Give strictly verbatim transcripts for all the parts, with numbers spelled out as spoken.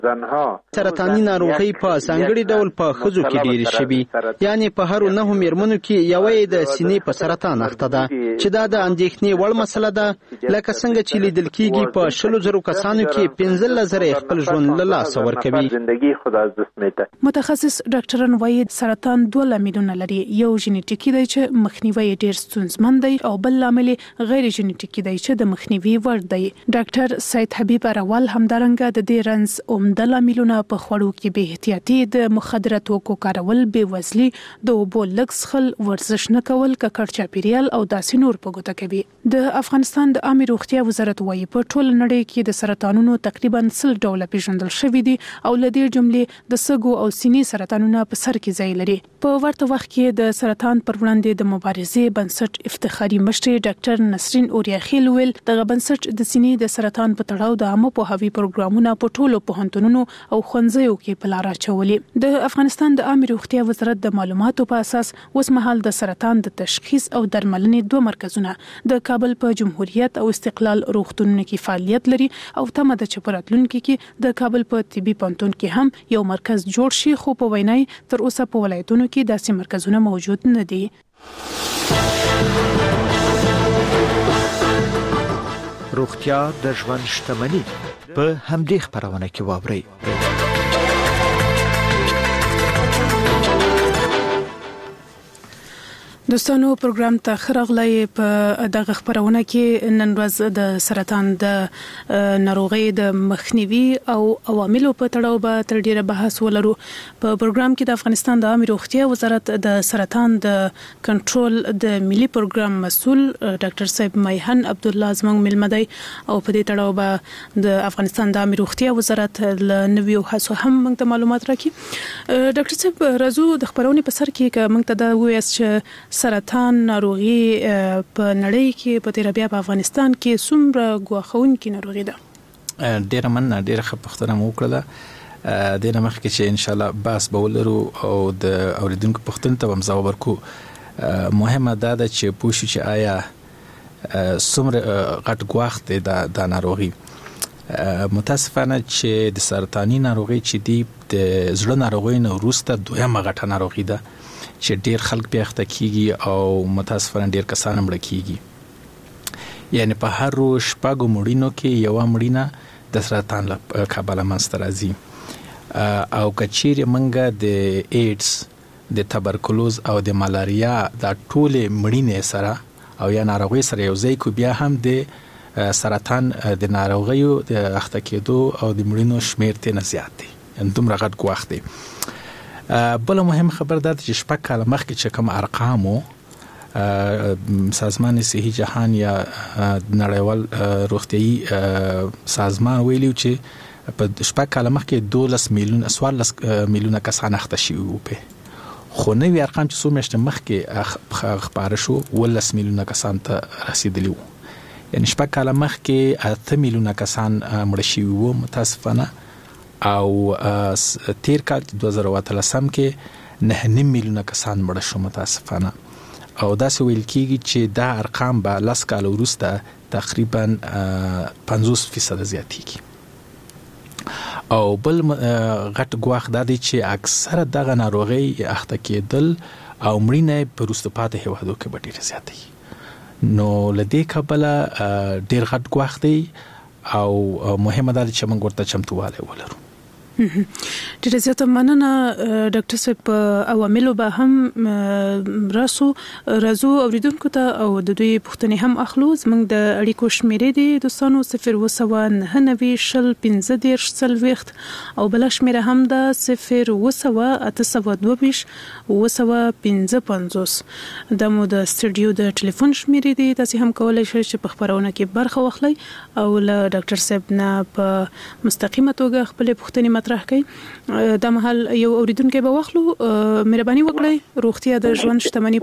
سرطاني ناروغي په ځانګړي ډول په ښځو کې ډېرې شوي، یعنی په هرو نهو میرمنو کې یوه د سینې په سرطان اخته ده، چې دا د اندېښنې وړ مسله ده. لکه څنګه چې لیدل کېږي په شلو زرو کسانو کې پنځلس زره خپل ژوند له لاسه ورکوي. متخصص ډاکټران وایي سرطان دوه لاملونه لري، یو ژنیټیکي دی چې مخنیوی ډېر ستونزمن دی، او بل لامل غیر ژنیټیکي دی چې د مخنیوي وړ دی. ډاکټر سید حبیب اراول همدارنګه د دې رنځ عمده لاملونه په خوړو کې بې احتیاطي، د مخدره توکو کارول، بې وزلي، د اوبو لږ څښل، ورزش نه کول، ککړ چاپیریال او داسې نور په ګوته کوي. د افغانستان د عامه روغتیا وزارت وایي په ټول نړۍ کې د سرطانونو تقریبا سل ډوله پیژندل شوي دي، او له دې جملې د سږو او سینې سرطانونه په سر کې ځای لري. په ورته وخت کې د سرطان پر وړاندې د مبارزې بنسټ افتخاري مشر ډاکټر نسرین اوریاخیل ویل دغه بنسټ د سینې د سرطان په تړاو د عامه پوهاوي پروګرامونه په ټولو پوهنتونونو او ښوونځیو کې په لار اچولي. د افغانستان د عامه روغتیا وزارت د معلوماتو په اساس اوس مهال د سرطان د تشخیص او درملنې دوه مرکزونه د کابل په جمهوریت او استقلال روغتونونو کې فعالیت لري، او تمه ده چې په راتلونکي کې د کابل په طبي پوهنتون کې هم یو مرکز جوړ شي، خو په وینای تر اوسه په ولایتونو کې داسې مرکزونه موجود نه دي. روغتیا د ژوند شتمني په همدې خبرونه کې واورئ. دوستانو پروګرام ته خرغلای په دغه خبرونه کې نن ورځ د سرطان د ناروغي د مخنیوي او عواملو په تړاو به تر ډیره بحث ولرو. په پروګرام کې د افغانستان د عامه روغتیا وزارت د سرطان د کنټرول د ملي پروګرام مسؤل ډاکټر صاحب میهن عبد الله زمنګ ملمدای، او په دې تړاو به د افغانستان د عامه روغتیا وزارت له نویو هڅو هم موږ ته معلومات راکړي. ډاکټر صاحب راځو د خبرونې په سر کې که موږ ته دا ووایاست چې سرطان ناروغي په نړۍ کې په تیر بیا په افغانستان کې څومره ګواښونکې ناروغي ده؟ ډیره مننه، ډیره ښه پوښتنه مو وکړه. د نه مخکې چې ان شاء الله بحث به ولرو او د اوریدونکو پوښتنې ته هم ځواب ورکو، مهمه دا ده چې پوه شو چې آیا څومره غټ ګواښ دی دا ناروغي. متاسفانه چې د سرطاني ناروغي چې دی د زړه ناروغۍ نه وروسته دویمه غټه ناروغي ده چې ډیر خلک بیا اخته کیږي او متاسفانه ډیر کسان مړه کیږي. یعنی په هر شپږو مړینو کې یو مړینه د سرطان له کبله منځته راځي. او کچېرې منګه د ایډز، د تبرکلوز او د ملاریا دا ټولې مړینې سره او یا ناروغۍ سره یو ځای کو، بیا هم د سرطان د ناروغیو د اخته کېدو او د مړینو شمیر ته نه زیات دی، یعنی دومره غټ ګواښ دی. بل مهم خبر دا چې شپږ کاله مخکې چې کوم ارقامو سازمان صحي جهان یا نړیوال روغتیايي سازمان ویلي چې په شپږ کاله مخکې دولس میلیون څوارلس میلیونه کسان اخته شوي وو، خو نوي ارقام چې څو میاشتې مخکې خپاره شو ولس میلیونه کسان ته رسیدلی وو. یعنی شپږ کاله مخکې اته میلیونه کسان مړه شوي وو متاسفانه، او تیر کال دوه زره اتلسم کې نه نیم میلیونه کسان مړه شو متاسفانه. او داسې ویل کېږي چې دا ارقام به لس کال وروسته تقریبا پنځوس فیصد زیاتېږي. او بل غټ ګواښ دا دی چې اکثره دغه ناروغۍ اخته کېدل او مړینه په وروسته پاتې هیوادو کې به ډېره زیاته. نو له دې کبله ډېر غټ ګواښ دی او مهمه ده چې موږ ورته چمتووالی ولرو. ډېره زیاته مننه ډاکټر صاحب. په عواملو به هم راسو راځو اوریدونکو ته او د دوی پوښتنې هم اخلو. زموږ د اړیکو شمیرې دي دوستانو صفر اووه سوه نهه نوي شل پنځه دېرش څلوېښت، او بله شمیره هم ده صفر اووه سوه اته سوه دوه ویشت اووه سوه پنځه پنځوس. دا مو د سټوډیو د ټلیفون شمیرې دي، تاسې هم کولی شئ چې په خپرونه کې برخه واخلئ او له ډاکټر صاحب نه په مستقیمه توګه خپلې پوښتنې مطرح کړئ. دا مهال یو اوریدونکی به واخلو. مهرباني وکړئ، روغتیا د ژوند شتمني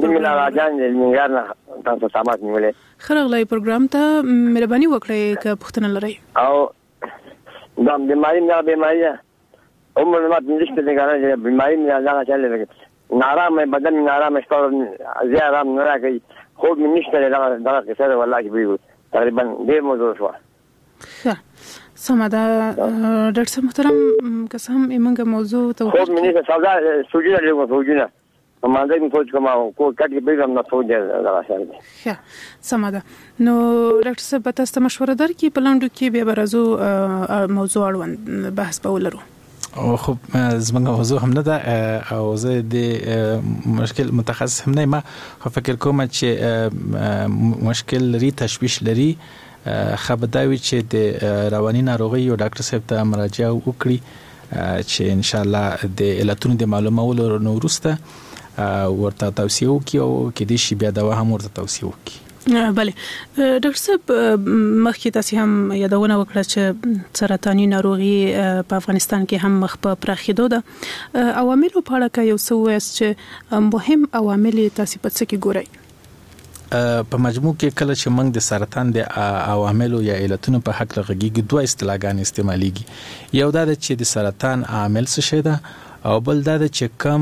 خرغلای پروګرام ته مهرباني وکړئ که پوښتنه لرئ. او دا بیماری نه بیماری عمر ما پنځه نگاره چې بیماری نه ځان چلے لګي، نارام بدن نارام شپه زیات آرام نه راکړي، خوب مې نشته دا دا کیسه والله کې وي تقریبا ډېر موضوع شو. ښه سمدا ډاکټر صاحب محترم که هم ایمنګه موضوع ته خو مې نه سودا سوجي له سوجي ما دې مې سوچ کوم کو کټي بیرم نه سوجي راځي ښه سمدا نو ډاکټر صاحب تاسو ته مشوره درکې په لاندو کې به برازو موضوع اړوند بحث به ولرو او خو زمونږ موضوع هم نه ده او زه د مشکل متخصص هم نه ما خو فکر کوم چې مشکل لري تشویش لري خبرداوی چې د رواني ناروغي او ډاکټر صاحب ته مراجعه وکړي چې ان شاء الله د علتونو د معلومولو نو وروسته ورته توصیه وکړي او کې دې شی بیا دوا هم ورته توصیه وکړي. بله ډاکټر صاحب مخکې تاسو هم یادونه وکړه چې سرطاني ناروغي په افغانستان کې هم مخ په پراخېدو ده. عواملو په اړه کې یو څه وایي چې مهم عوامل تاسو په څه کې ګورئ؟ په مجموع کې کله چې موږ د سرطان د عواملو یا علتونو په حق لغږیږي دوه اصطلاحګان استعماليږي. یو دا چې د سرطان عامل څه شي ده او بل دا چې کم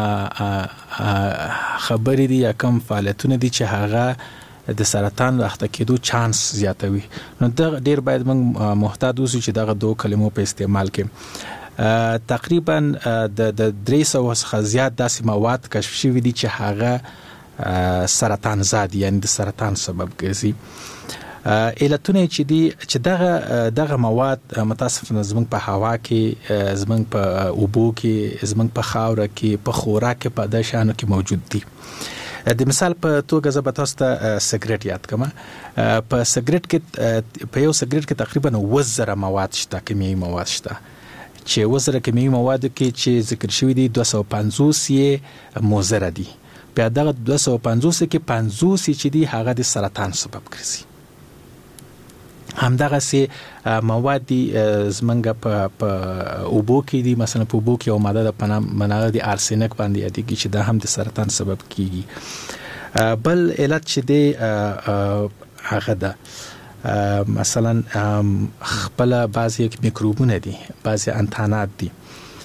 خبرې دي یا کم فعالیتونه دي چې هغه د سرطان راخته کېدو چانس زیاتوي. نو دا ډیر باید موږ محتاط اوسو چې دغه دوه کلمو په استعمال کې تقریبا د درې سوه څخه زیات داسې مواد کشف شوي دي چې هغه سرطان زاد یعنی د سرطان سبب ګرځي. علتونه چې دي چې دغه دغه مواد متاسفانه زموږ په هوا کې زموږ په اوبو کې زموږ په خاوره کې په خوراک کې په د شانو کې موجود دي. د مثال په توګه زه به تاسو ته سګریټ یاد کوم. په سګریټ کې په یو سګریټ کې تقریبا وزره مواد شته، کیمیاوي مواد شته چې وزره کیمیاوي مواد کې چې ذکر شوی دي دوه سوه پنځوس یې مضر دي. بیا دغه دوه سوه پنځوس کې پنځوس چې دي هغه د سرطان سبب ګرځي. همدغه سي مواد دي زمنګ په په اوبو کې دي، مثلا په اوبو کې یو ماده د پنام مناله دي ارسنک باندې یادېږي چې دا هم د سرطان سبب کیږي. بل علت چې دی هغه ده مثلا خپل بعضی میکروبونه دي، بعضی انتانات دي.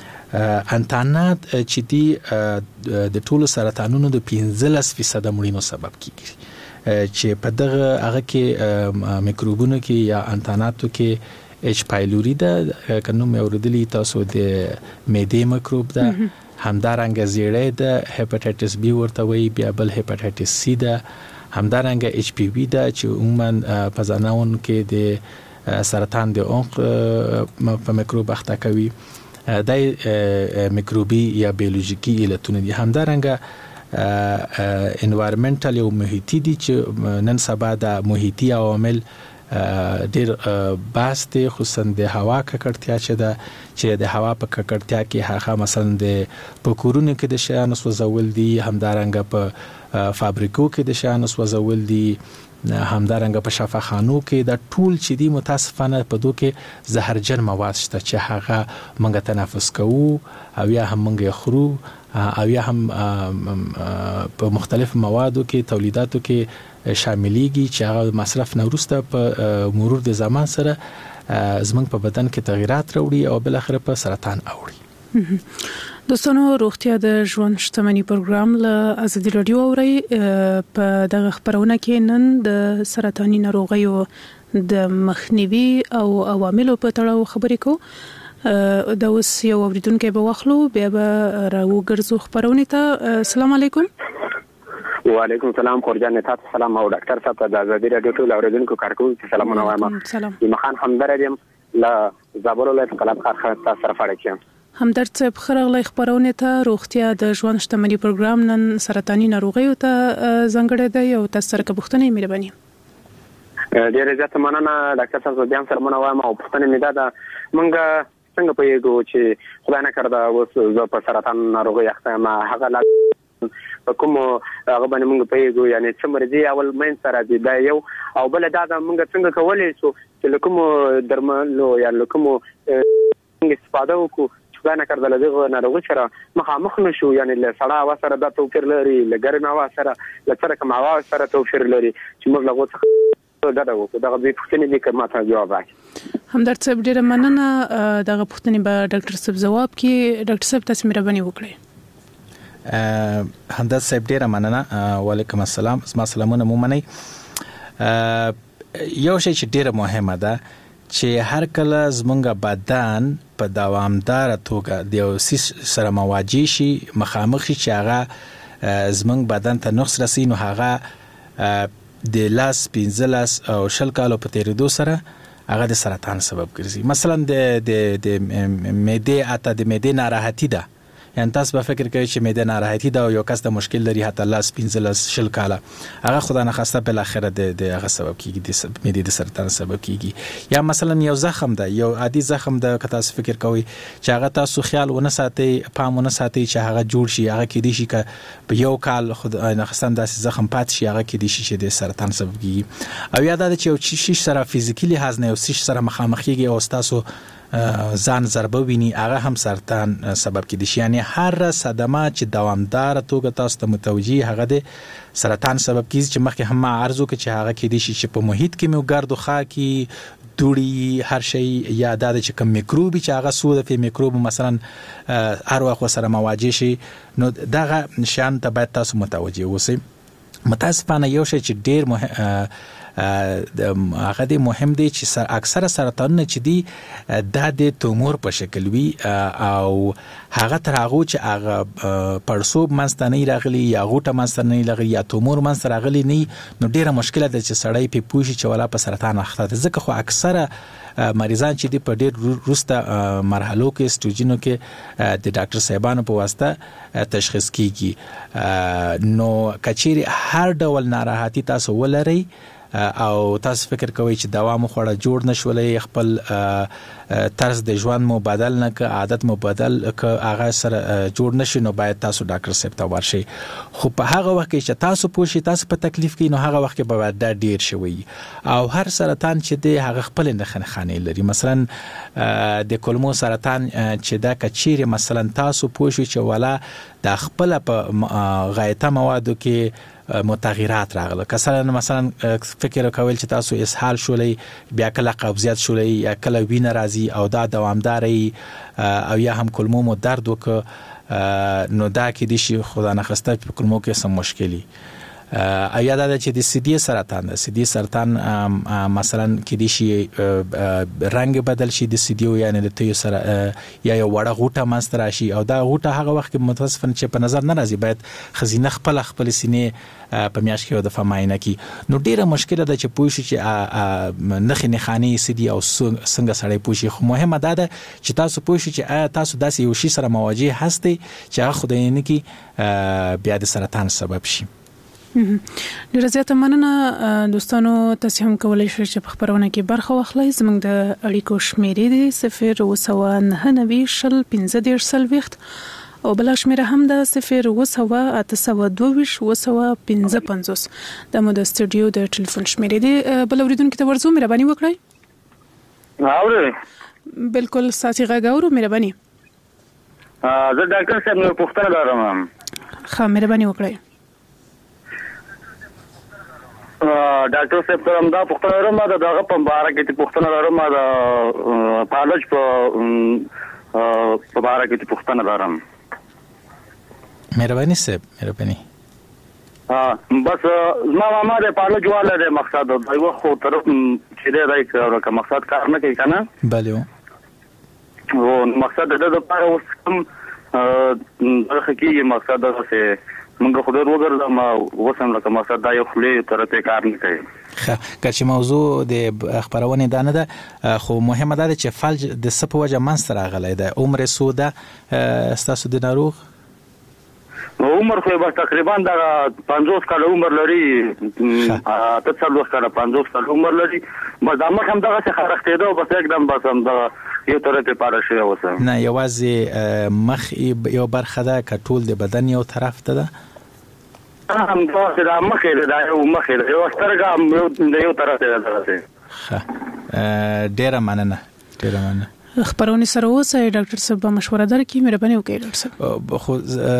انتانات چې دي د ټولو سرطانونو د پنځلس فیصد مړینو سبب کیږي چې په دغه هغه کې میکروبونو کې یا انتاناتو کې اچ پایلوري ده کنو مې اوریدلی تاسو د معدې میکروب ده، همدارنګه زیړې ده، هپاتایټس بی ورته وایي، بیا بل هپاتایټس سی ده، همدارنګه اچ پی وی ده چې عموما په ځانون کې د سرطان د عنق په میکروب اخته کوي. د میکروبي یا بیولوژیکي علتونه دي. همدارنګه انوایرمنټل او محیطي دي چې نن سبا د محیطي عوامل ډیر بحث دي، خصوصا د هوا ککړتیا چې ده چې د هوا په ککړتیا کې هغه مثلا د په کورونو کې د شیانو سوځول دي، همدارنګه په فابریکو کې د شیانو سوځول دي، همدارنګه په شفاخانو کې د ټول چې دي متاسفانه په دوه کې زهرجن مواد شته چې هغه موږ تنفس کوو او یا هم موږ خورو او یا هم په مختلف موادو کې تولیداتو کې شاملېږي چې هغه مصرف نه وروسته په مرور د زمان سره زموږ په بدن کې تغیرات راوړي او بل اخر په سرطان اوړي. دوستانو روغتیا د ژوند شتمنۍ پروګرام له ازادي رادیو اوري. په دغه خبرونه کې نن د سرطاني ناروغیو د مخنیوي او عواملو په تړاو خبرې کوو. دا اوس یو اوریدونکو به واخلو بیا به راوګرځو خبرونه ته. السلام علیکم. وعلیکم السلام. خورجان تاسو سلام او ډاکټر صاحب ته د ازادي رادیو ټول اوریدونکو کارکونکو سلامونه وایم. ایمخان همدرد یم له زابل ولایت قلب خاص تاسو سره فاړم. همدرد صاحب خرغلی خبرونه ته روغتیا د ژوند شتمنۍ پروګرام نن سرطاني ناروغیو ته ځانګړی دی او تاسو سره پوښتنه مهرباني. ډیره زیاته مننه ډاکټر صاحب بیا سلامونه وایم او پوښتنه مې ده مونږ څنګه پوهیږو چې خدای نه کړدا اوس زه په سرطان ناروغي اخته ما هغه لا په کوم هغه باندې موږ پوهیږو یعنی چې مرضی اول مین سره دی دا یو او بل دا موږ څنګه کولای شو چې کوم درملو یا کوم استفاده وکړو خدای نه کړدا دغه ناروغي سره مخامخ نشو یعنی له سړا وا سره د توفیر لري له ګرمه وا سره له سره کوم وا سره توفیر لري چې موږ لغوت دا دا وو دا به پوښتنه دې کما ته جواب راکړي. همدرد صاحب ډیره مننه دغه پوښتنې به ډاکټر صاحب جواب کړي. ډاکټر صاحب تاسو مهرباني وکړئ. همدرد صاحب ډیره مننه. وعلیکم السلام. زما سلامونه مو منئ. یو شی چې ډیره مهمه ده چې هر کله زمونږ بدن په دوامدار توګه د یو سیس سره مواجه شي مخامخ شي چې هغه زمونږ بدن ته نقص رسي نو هغه د لاس پنځلس او شل کالو په تیریدو سره هغه د سرطان سبب ګرځي. مثلا د د د معدې اته د معدې ناراحتي ده، یعنی تاسو به فکر کوئ چې معده ناراحتي ده او یو کس د مشکل لري حتی لاس پنځلس شل کاله هغه خدای نه خواسته بل اخره د هغه سبب کیږي د معدې د سرطان سبب کیږي. یا مثلا یو زخم ده، یو عادي زخم ده که تاسو فکر کوئ چې هغه تاسو خیال ونه ساتئ پام ونه ساتئ چې هغه جوړ شي هغه کېدی شي که په یو کال خدای نه خواسته داسې زخم پات شي هغه کېدی شي چې د سرطان سبب کیږي. او یا دا چې یو شیش سره فزیکلی لحاظ نه یو شیش سره مخامخ کیږي او تاسو ځان ضربه ویني هغه هم سرطان سبب کېدی شي. یعنی هر صدمه چې دوامدار توګه تاسو ته متوجي هغه د سرطان سبب کیږي چې مخکې هم ارزو کې چې هغه کېدی شي چې په محیط کې مو ګرد او خاکي دوړي هر شي یا د چې کوم میکروبي چې هغه سود په میکروب مثلا هر وخت سره مواجه شي نو دغه نشان ته باید تاسو متوجي اوسئ. متاسفانه یو شی چې ډیر مهم هغه د مهم دی چې سر اکثره سرطانونه چې دی د د تومور په شکل وي او هغه تر هغه چې هغه پړسوب منځته راغلي یا غوټه منځته راغلي یا تومور منځته راغلي نه نو ډیره مشکله ده چې سړی په پوښي چې ولا په سرطان اخته ده. ځکه خو اکثره مریضان چې دی په ډیر وروسته مرحلو کې سټیجونو کې د ډاکټر صاحبانو په واسطه تشخیص کیږي. نو کچيري هر ډول ناراحتي تاسو ولرئ او تاسو فکر کوئ چې دوا مو خوړه جوړ نشولې خپل طرز د ژوند مو بدل نه ک عادت مو بدل ک هغه سره جوړ نشي نو باید تاسو ډاکټر صاحب ته ورشئ. خو په هغه وخت کې چې تاسو پوښی تاسو په تکلیف کې نو هغه وخت کې به دا ډیر شوی او هر سرطان چې دی هغه خپل نښې خانې لري. مثلا د کولمو سرطان چې دا کچيري مثلا تاسو پوښی چې ولا د خپل په غایطه موادو کې متغیرات راغله کسره مثلا فکر کول چې تاسو اسهال شولې بیا کله قبضیت شولې یا کله وینه راځي او دا دوامداري او یا هم کولمو مو درد وک نو دا کې د شي خدای نه خواسته په کولمو کې سم مشکلي. ایا دا چې د سیدی سرطان ده سیدی سرطان مثلا کې د شي رنگ بدل شي د سیدیو یعنی د تیو سره یا یو وړه غوټه ماستر راشي او دا غوټه هغه وخت کې متاسفانه چې په نظر نه راځي باید خزینه خپل خپل سینې په میاش کې د فماینه کې نو ډیره مشکله ده چې پوه شي چې نخې نخانی سیدی او څنګه سړی پوه شي. خو مهمه ده چې تاسو پوه شئ چې آیا تاسو داسې یو شی سره مواجه هستئ چې هغه خدای نه کې بیا د سرطان سبب شي. ډیره زیاته مننه دوستانو. تاسو هم کولای شئ چې په خبرونه کې برخه واخلئ. زموږ د اړیکو شمیرې دي صفر وسوه نهه نوي شل پنځه دېرش څلوېښت او بل شمیره هم د صفر وسوه اته سوه دوه ویشت وسوه پنځه پنځوس د مو د سټوډیو د ټلیفون شمیرې دي. بل اوریدونکو ته ورزو مهرباني وکړئ. اورئ بالکل ساتي غاګورو مهرباني. زه ډاکټر صاحب نو پوښتنه لرم. ښه مهرباني وکړئ. ډاکټر صاحب ته هم دا پوښتنه لرم دا دغه په باره کې پوښتنه لرم دا پالج په په باره کې پوښتنه لرم. مهرباني صاحب مهرباني. ها بس ما ما د پالج والا د مقصد دا یو خو طرف چې دی راځي که مقصد کار نه کوي کنه بله او مقصد د لپاره اوس کوم دغه کې مقصد دا څه منګه خو درو ګرځم وسم لکه مقصد دا یو خلې طرفه کار نه کوي. ښه چې موضوع د خبرونه ده نه ده خو مهمه ده چې فلج د سپ وجه منستر راغلی ده عمر سوده استاسو د ناروغ عمر خو به تقریبا دا پنځوس کال عمر لري اته څلوېښت کال پنځوس کال عمر لري بس دا مخ هم دغه څه خرختې ده بس एकदम بس هم دا یو طرفه پاره شي اوسه نه یوازې مخ یو برخه ده که ټول د بدن یو طرف ته ده هم دا دا مخې دا یو مخې یو سترګه د یو طرف ته ده. ښه ډیره مننه ډیره مننه. خبرونه سره اوسه ډاکټر صاحب مشوره درکې مهرباني وکړئ. ډاکټر صاحب خو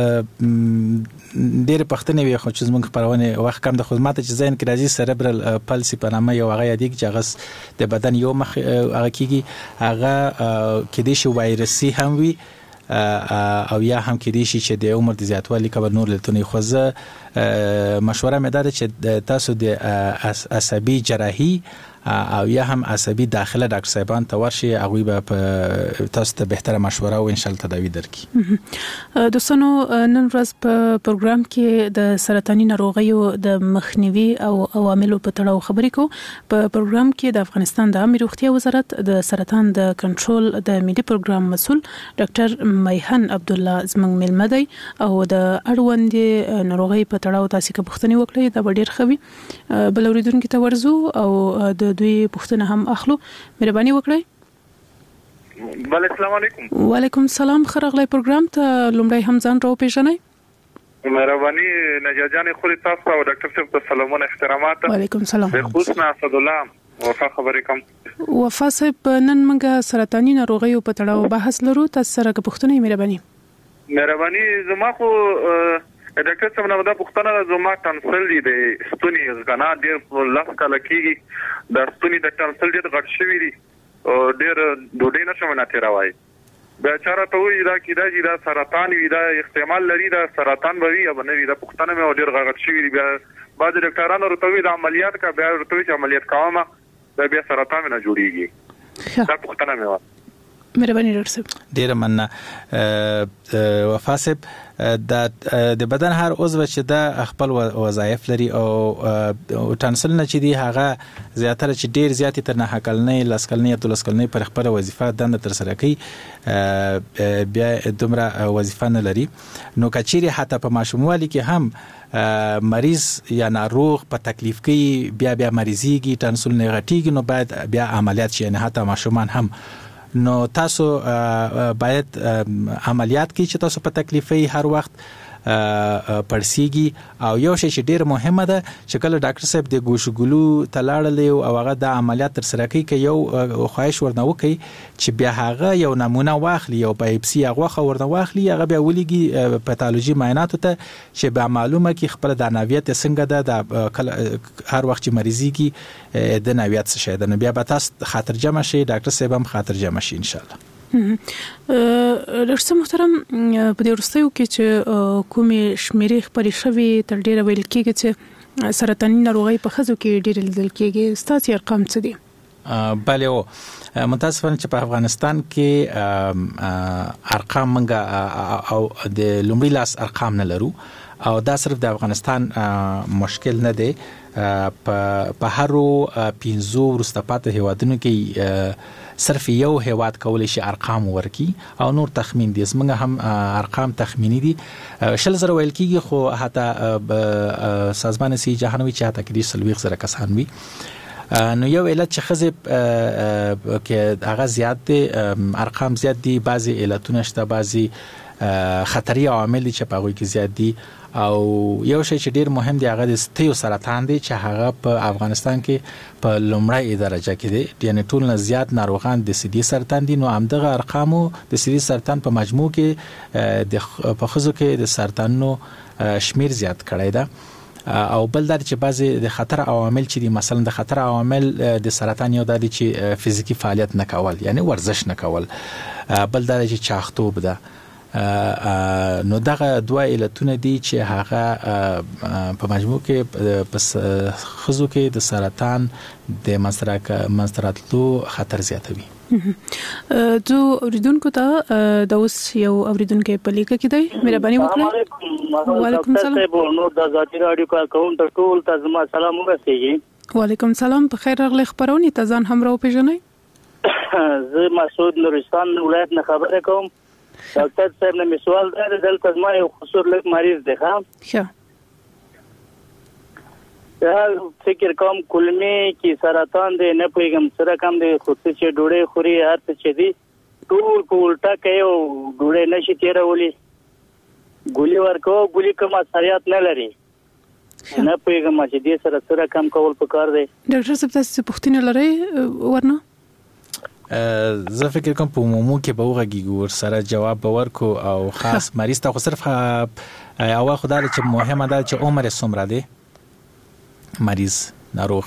ډېر پښتنې وي خو چې زموږ خبرونه وخت کم د خدمات چې ذهن کې راځي سریبرل پلسي په نامه یو هغه یادی چې هغه د بدن یو مخ هغه کیږي هغه کې د شی وایرسي هم وي او یا هم کې دي چې د عمر د زیاتوالي کبر نور لته خو زه مشوره مې ده چې تاسو د عصبي جراحي او یا هم عصبي داخله ډاکټر صاحبان ته ورشي هغه به تاسو ته بهتره مشوره او ان شاء الله تداوی درکړي. دوستانو نن ورځ په پروګرام کې د سرطاني ناروغیو د مخنیوي او عواملو په تړاو خبرې کوو. په پروګرام کې د افغانستان د عامه روغتیا وزارت د سرطان د کنټرول د ملي پروګرام مسؤل ډاکټر میهن عبد الله زمنګ ملمدی او د اړوند ناروغي په تړاو تاسو کې پوښتنه وکړئ دا ډیر خوي بل اوریدونکو ته ورزو او د دوی پوښتنه هم اخلو. مهرباني وکړئ. بل السلام علیکم. وعلیکم السلام. خرغلی پروګرام ته لومړی هم ځان راو پیژنئ. مهرباني نجات جان خو تاسو او ډاکټر صاحب ته سلامونه احترامات. وعلیکم السلام. حسن اسد الله وفا خبرې کوم. وفا صاحب نن موږ سرطاني ناروغیو په تړاو بحث لرو. تاسو سره پوښتنه مهرباني. مهرباني زما خو ډاکټر صاحب نو دا پوښتنه زما ټانسل دی د ستوني غنا ډیر لاس کله کیږي د ستوني د ټانسل ډیر غټ شوی دی او ډیر ډوډۍ نشم نه تیروي. بیا چاره ته وی دا کی دا چې دا سرطان وی دا احتمال لري دا سرطان به وي یا نه وي دا پوښتنه مې ډیر غټ شوی دی. بیا بعد ډاکټرانو ورته وی دا عملیات کا بیا ورته وی چې عملیات کومه دا بیا سرطان نه جوړیږي. دا پوښتنه مې و. مهرباني ډاکټر صاحب. ډیر مننه. وفا صاحب د بدن هر عضو چې د خپل وظایف لري او ټانسل نه چې دی هغه زیاتره چې ډیر زیاتې تر نه حکلنې لاسکلنې یا تلسکلنې پر خپل وظیفه دنده تر سره کوي بیا دومره وظیفه نه لري. نو کچيري حتی په ماشوموالي کې هم مریض یا ناروغ په تکلیف کې بیا بیا مریضيږي ټانسل نه غټيږي نو باید بیا عملیات شي. نه حتی ماشومان هم نو تاسو باید عملیات کی چې تاسو په تکلیفي هر وخت پړسیږي او یو شی چې ډیر مهمه ده چې کله ډاکټر صاحب د ګوشګلو تلاړلې او هغه د عملیات تر سره کوي کې یو خواهش ورنه وکي چې بیا هغه یو نمونه واخلي او بایپسي هغه ورنه واخلي هغه بیا ولګي پاتولوژي معاینات ته چې به معلومه کی خپل د نوعیت څنګه ده د هر وخت چې مریضيږي د نوعیت څه شي ده. بیا به تاسو خاطر جمع شي ډاکټر صاحب هم خاطر جمع شي ان شاء الله. ډاکټر محترم په دې ورستیو کې چې کومې شمیرې خبرې شوي تر ډیره ویل کېږي چې سرطاني ناروغي په ښځو کې ډیر لیدل کېږي. ستاسو ارقام څه دي؟ بله او متاسفانه چې په افغانستان کې ارقام منګه او د لومړي لاس ارقام نه لرو او دا صرف د افغانستان مشکل نه دی. په هرو پینزو وروسته پاتې هیوادونو کې صرف یو هیواد کولی شي ارقام ورکي او نور تخمین دي. زمونږ هم ارقام تخمینی دي. شل زره ویل کېږي خو حتی سازمان صحي جهانوي چې حتی کې سلويخ زره کسان وي. نو یو علت چې خزه کې هغه زیات دي ارقام زیات دي. بعضي علتونه شته بعضي خطري عوامل چې په هغه کې زیات دي او یو شی چې ډیر مهم دی هغه د ستیو سرطان دی چې هغه په افغانستان کې په لومړی درجه کې دی. یعنی ټول نه زیات ناروغان د سدي سرطان دي. نو همدغه ارقامو د سدي سرطان په مجموع کې د په خزو کې د سرطانونو شمیر زیات کړی ده. او بل دا چې بعضي د خطر عوامل چې دي مثلا د خطر عوامل د سرطان یو د چې فزیکی فعالیت نه کول یعنی ورزش نه کول. بل دا چې چاختوب ده. نو دغه دوه علتونه دي چې هغه په مجموع کې په خزو کې د سرطان د منځراتلو خطر زیاتوي. جو اوریدونکو ته د اوس یو اوریدونکو په لیکه کې دی. مهرباني وکړئ. وعلیکم السلام. نو د ذاتی رادیو کا اکاونټ ټول ته زما سلام ورسیږي. وعلیکم السلام. په خیر راغلی خبرونه ته ځان هم راو پیژنئ. زه مسعود نورستان ولایت نه خبره کوم. ډاکټر صاحب نه سوال دی دلته ما یو خصوص لک مریض دی ښه ښه دا فکر کوم کلمې کې سرطان دی نه پوهیږم سره کم دی خو چې ډوډۍ خوري هر څه چې دی ټول په الټا کوي او ډوډۍ نشي تیرولی ګولي ورکو ګولي کوم اثرات نه لري نه پوهیږم چې دې سره سره کم کول پکار دی. ډاکټر صاحب تاسو پوښتنه لرئ ورنه؟ زه فکر کوم په عمومو کې به وغږیږو ور سره جواب به ورکو او خاص مریض ته خو صرف او خدای چې مهمه ده چې عمر څومره دی مریض ناروغ.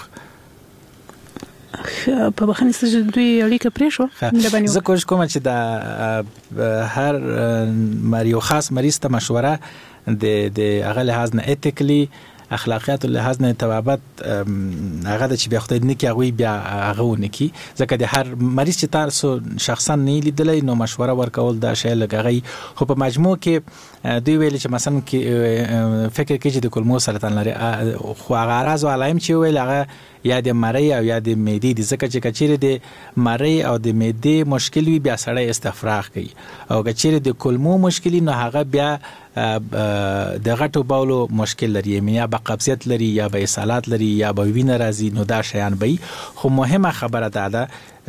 په بخښنې سره دوی اړیکه پرې شو. زه کوشش کوم چې د هر مریض خاص مریض ته مشوره د د هغه لحاظ نه ایتیکلی اخلاقیات لحاظ نه تبابت هغه د چې بیا خدای نه کوي بیا هغه ونکي ځکه د هر مریض چې تاسو شخصا نه لیدلې نو مشوره ورکول دا شی لګغي خو په مجموع کې دوی ویل چې مثلا کې فکر کې چې د کولمو سرطان لري خو هغه راز او علائم چې ویل هغه یا د مری او یا د معدې د ځکه چې کچېره د مری او د معدې مشکل وي بیا سړی استفراغ کوي او کچېره د کولمو مشکل نه هغه بیا د غټو باولو مشکل لري یا به قبضیت لري یا به اسهالات لري یا به وینه راځي نو دا شیان به خو مهمه خبره ده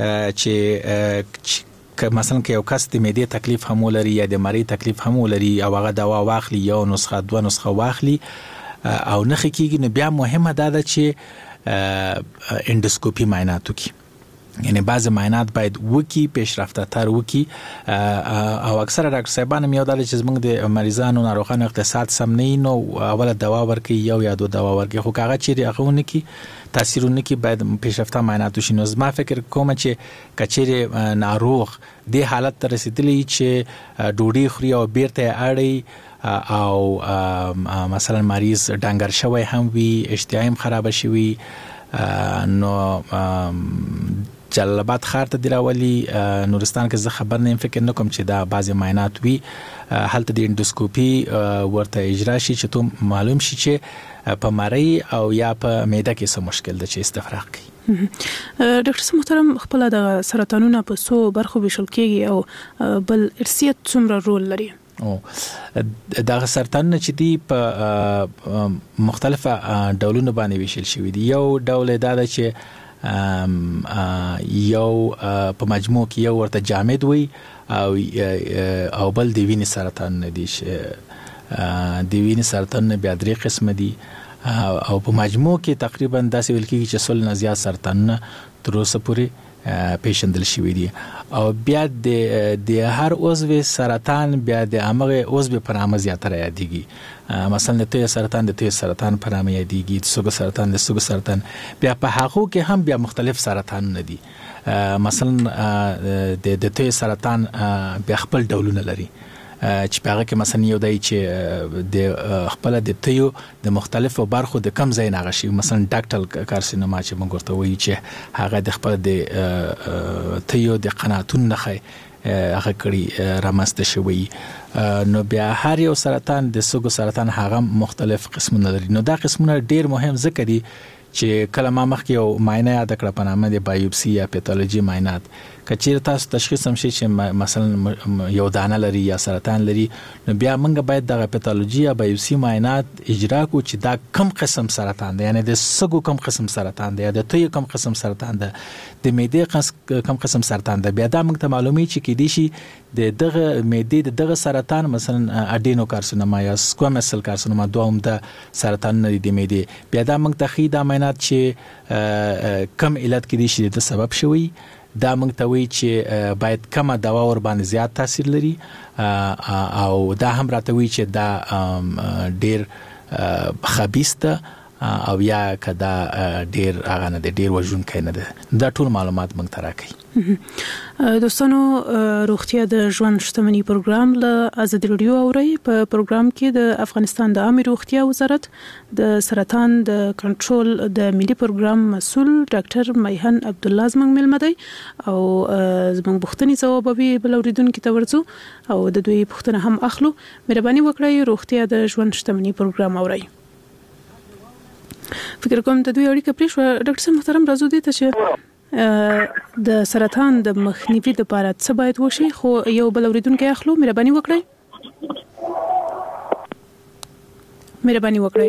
چې که مثلا که یو کس د معدې تکلیف هم ولري یا د مری تکلیف هم ولري او هغه دوا واخلي یو نسخه دوه نسخه واخلي او نخ کېږي نو بیا مهمه ده چې اندوسکوپي معاینات وکړي یعنی بعض معاینات باید وکی پیشرفته تر وکی او اکثره ډاکټر صاحبان مې یو دل چې زموږ د مریضانو ناروغانو اقتصاد سم نه نو اوله دوا ورکي یو یا دو دوا ورکي خو کاغه چې هغه ونکي تاثیرونه کې باید پیشرفته معاینات وشي نو زما فکر کوم چې کچېره ناروغ د حالت ته رسیدلی چې ډوډۍ خوري او بیرته اړي او مثلا مریض ډنګر شوی هم وي اشتها هم خراب شوی نو جلالآباد ښار ته دی راولي نورستان کې زه خبر نه یم فکر نه کوم چې دا بعضې معاینات وي هلته د اندوسکوپي ورته اجرا شي چې تو معلوم شي چې په مری او یا په معده کې څه مشکل ده چې استفراغ کوي. ډاکټر صاحب محترم خپل د سرطانونو په څو برخو ویشل کېږي او بل ارثیت څومره رول لري؟ او دا سرطان چې دی په مختلفه ډولونو باندې ویشل شوی دی یو ډول دا ده چې یو په مجموع کې یو ورته جامد وي او او بل د وینې سرطان نه دی چې د وینې سرطان نه بیا درې قسم دي او په مجموع کې تقریبا داسې ویل کېږي چې سل نه زیات سرطانونه تر اوسه پورې پیژندل شوي دي او بیا د د هر عضو سرطان بیا د هغه عضو په نامه زیاتره یادېږي مثلا د تیه سرطان د تیه سرطان په نامه یادېږي د سږو سرطان د سږو سرطان بیا په هغو کې هم بیا مختلف سرطانونه دي مثلا د د تیه سرطان بیا خپل ډولونه لري چې په هغه کې مثلا یو دی چې د خپل د تیو د مختلفو برخو د کم ځای نه غشي مثلا ډاکټل کارسینوما چې موږ ورته وایي چې هغه د خپل د تیو د قناتون نه هغه کړي رامسته شوی نو بیا هر یو سرطان د سږو سرطان هغه مختلف قسمونه لري نو دا قسمونه ډیر مهم ځکه دي چې کله ما مخکې یو معاینه یاد کړه په نامه د بایوپسي یا پیتالوژي معاینات کچېر تاسو تشخیص هم شي چې مثلا یو دانه لري یا سرطان لري نو بیا موږ باید د پیتالوژي یا بایوپسي معاینات اجرا کو چې دا کم قسم سرطان دی یعنی د سږو کم قسم سرطان دی یا د تیو کم قسم سرطان دی د معدې کم قسم سرطان دی بیا دا موږ ته معلومي چې کې دي شي د دغه معدې د دغه سرطان مثلا اډینو کارسینوما یا سکوامس سل کارسینوما دوام د سرطان نه دی معدې بیا دا موږ ته خې دا معاینات چې کم علت کې دي شي د سبب شوی دا موږ ته وی چې باید کومه دوا ور باندې زیات تاثیر لري او دا هم راته وی چې دا ډیر خبيث ده او یا کدا ډیر هغه نه ډیر وژونکی نه ده دا ټول معلومات موږ ته راکړي دوستانو روغتیا د ژوند شتمنۍ پروګرام له آزاد رادیو اوري په پروګرام کې د افغانستان د عامه روغتیا وزارت د سرطان د کنټرول د ملي پروګرام مسؤل ډاکټر میهن عبد الله زمنګ ملمدي او زمنګ بوختنی ځوابوي بل اوریدونکو ته ورڅو او د دوی بوختنه هم اخلو مهرباني وکړئ روغتیا د ژوند شتمنۍ پروګرام اوري فکر کوم ته دوی اړیکه پرې شو ډاکټر صاحب محترم راځو دي ته چې د سرطان د مخنیوي لپاره څه باید وشي خو یو بل اوریدونکو اخلو مهرباني وکړئ مهرباني وکړئ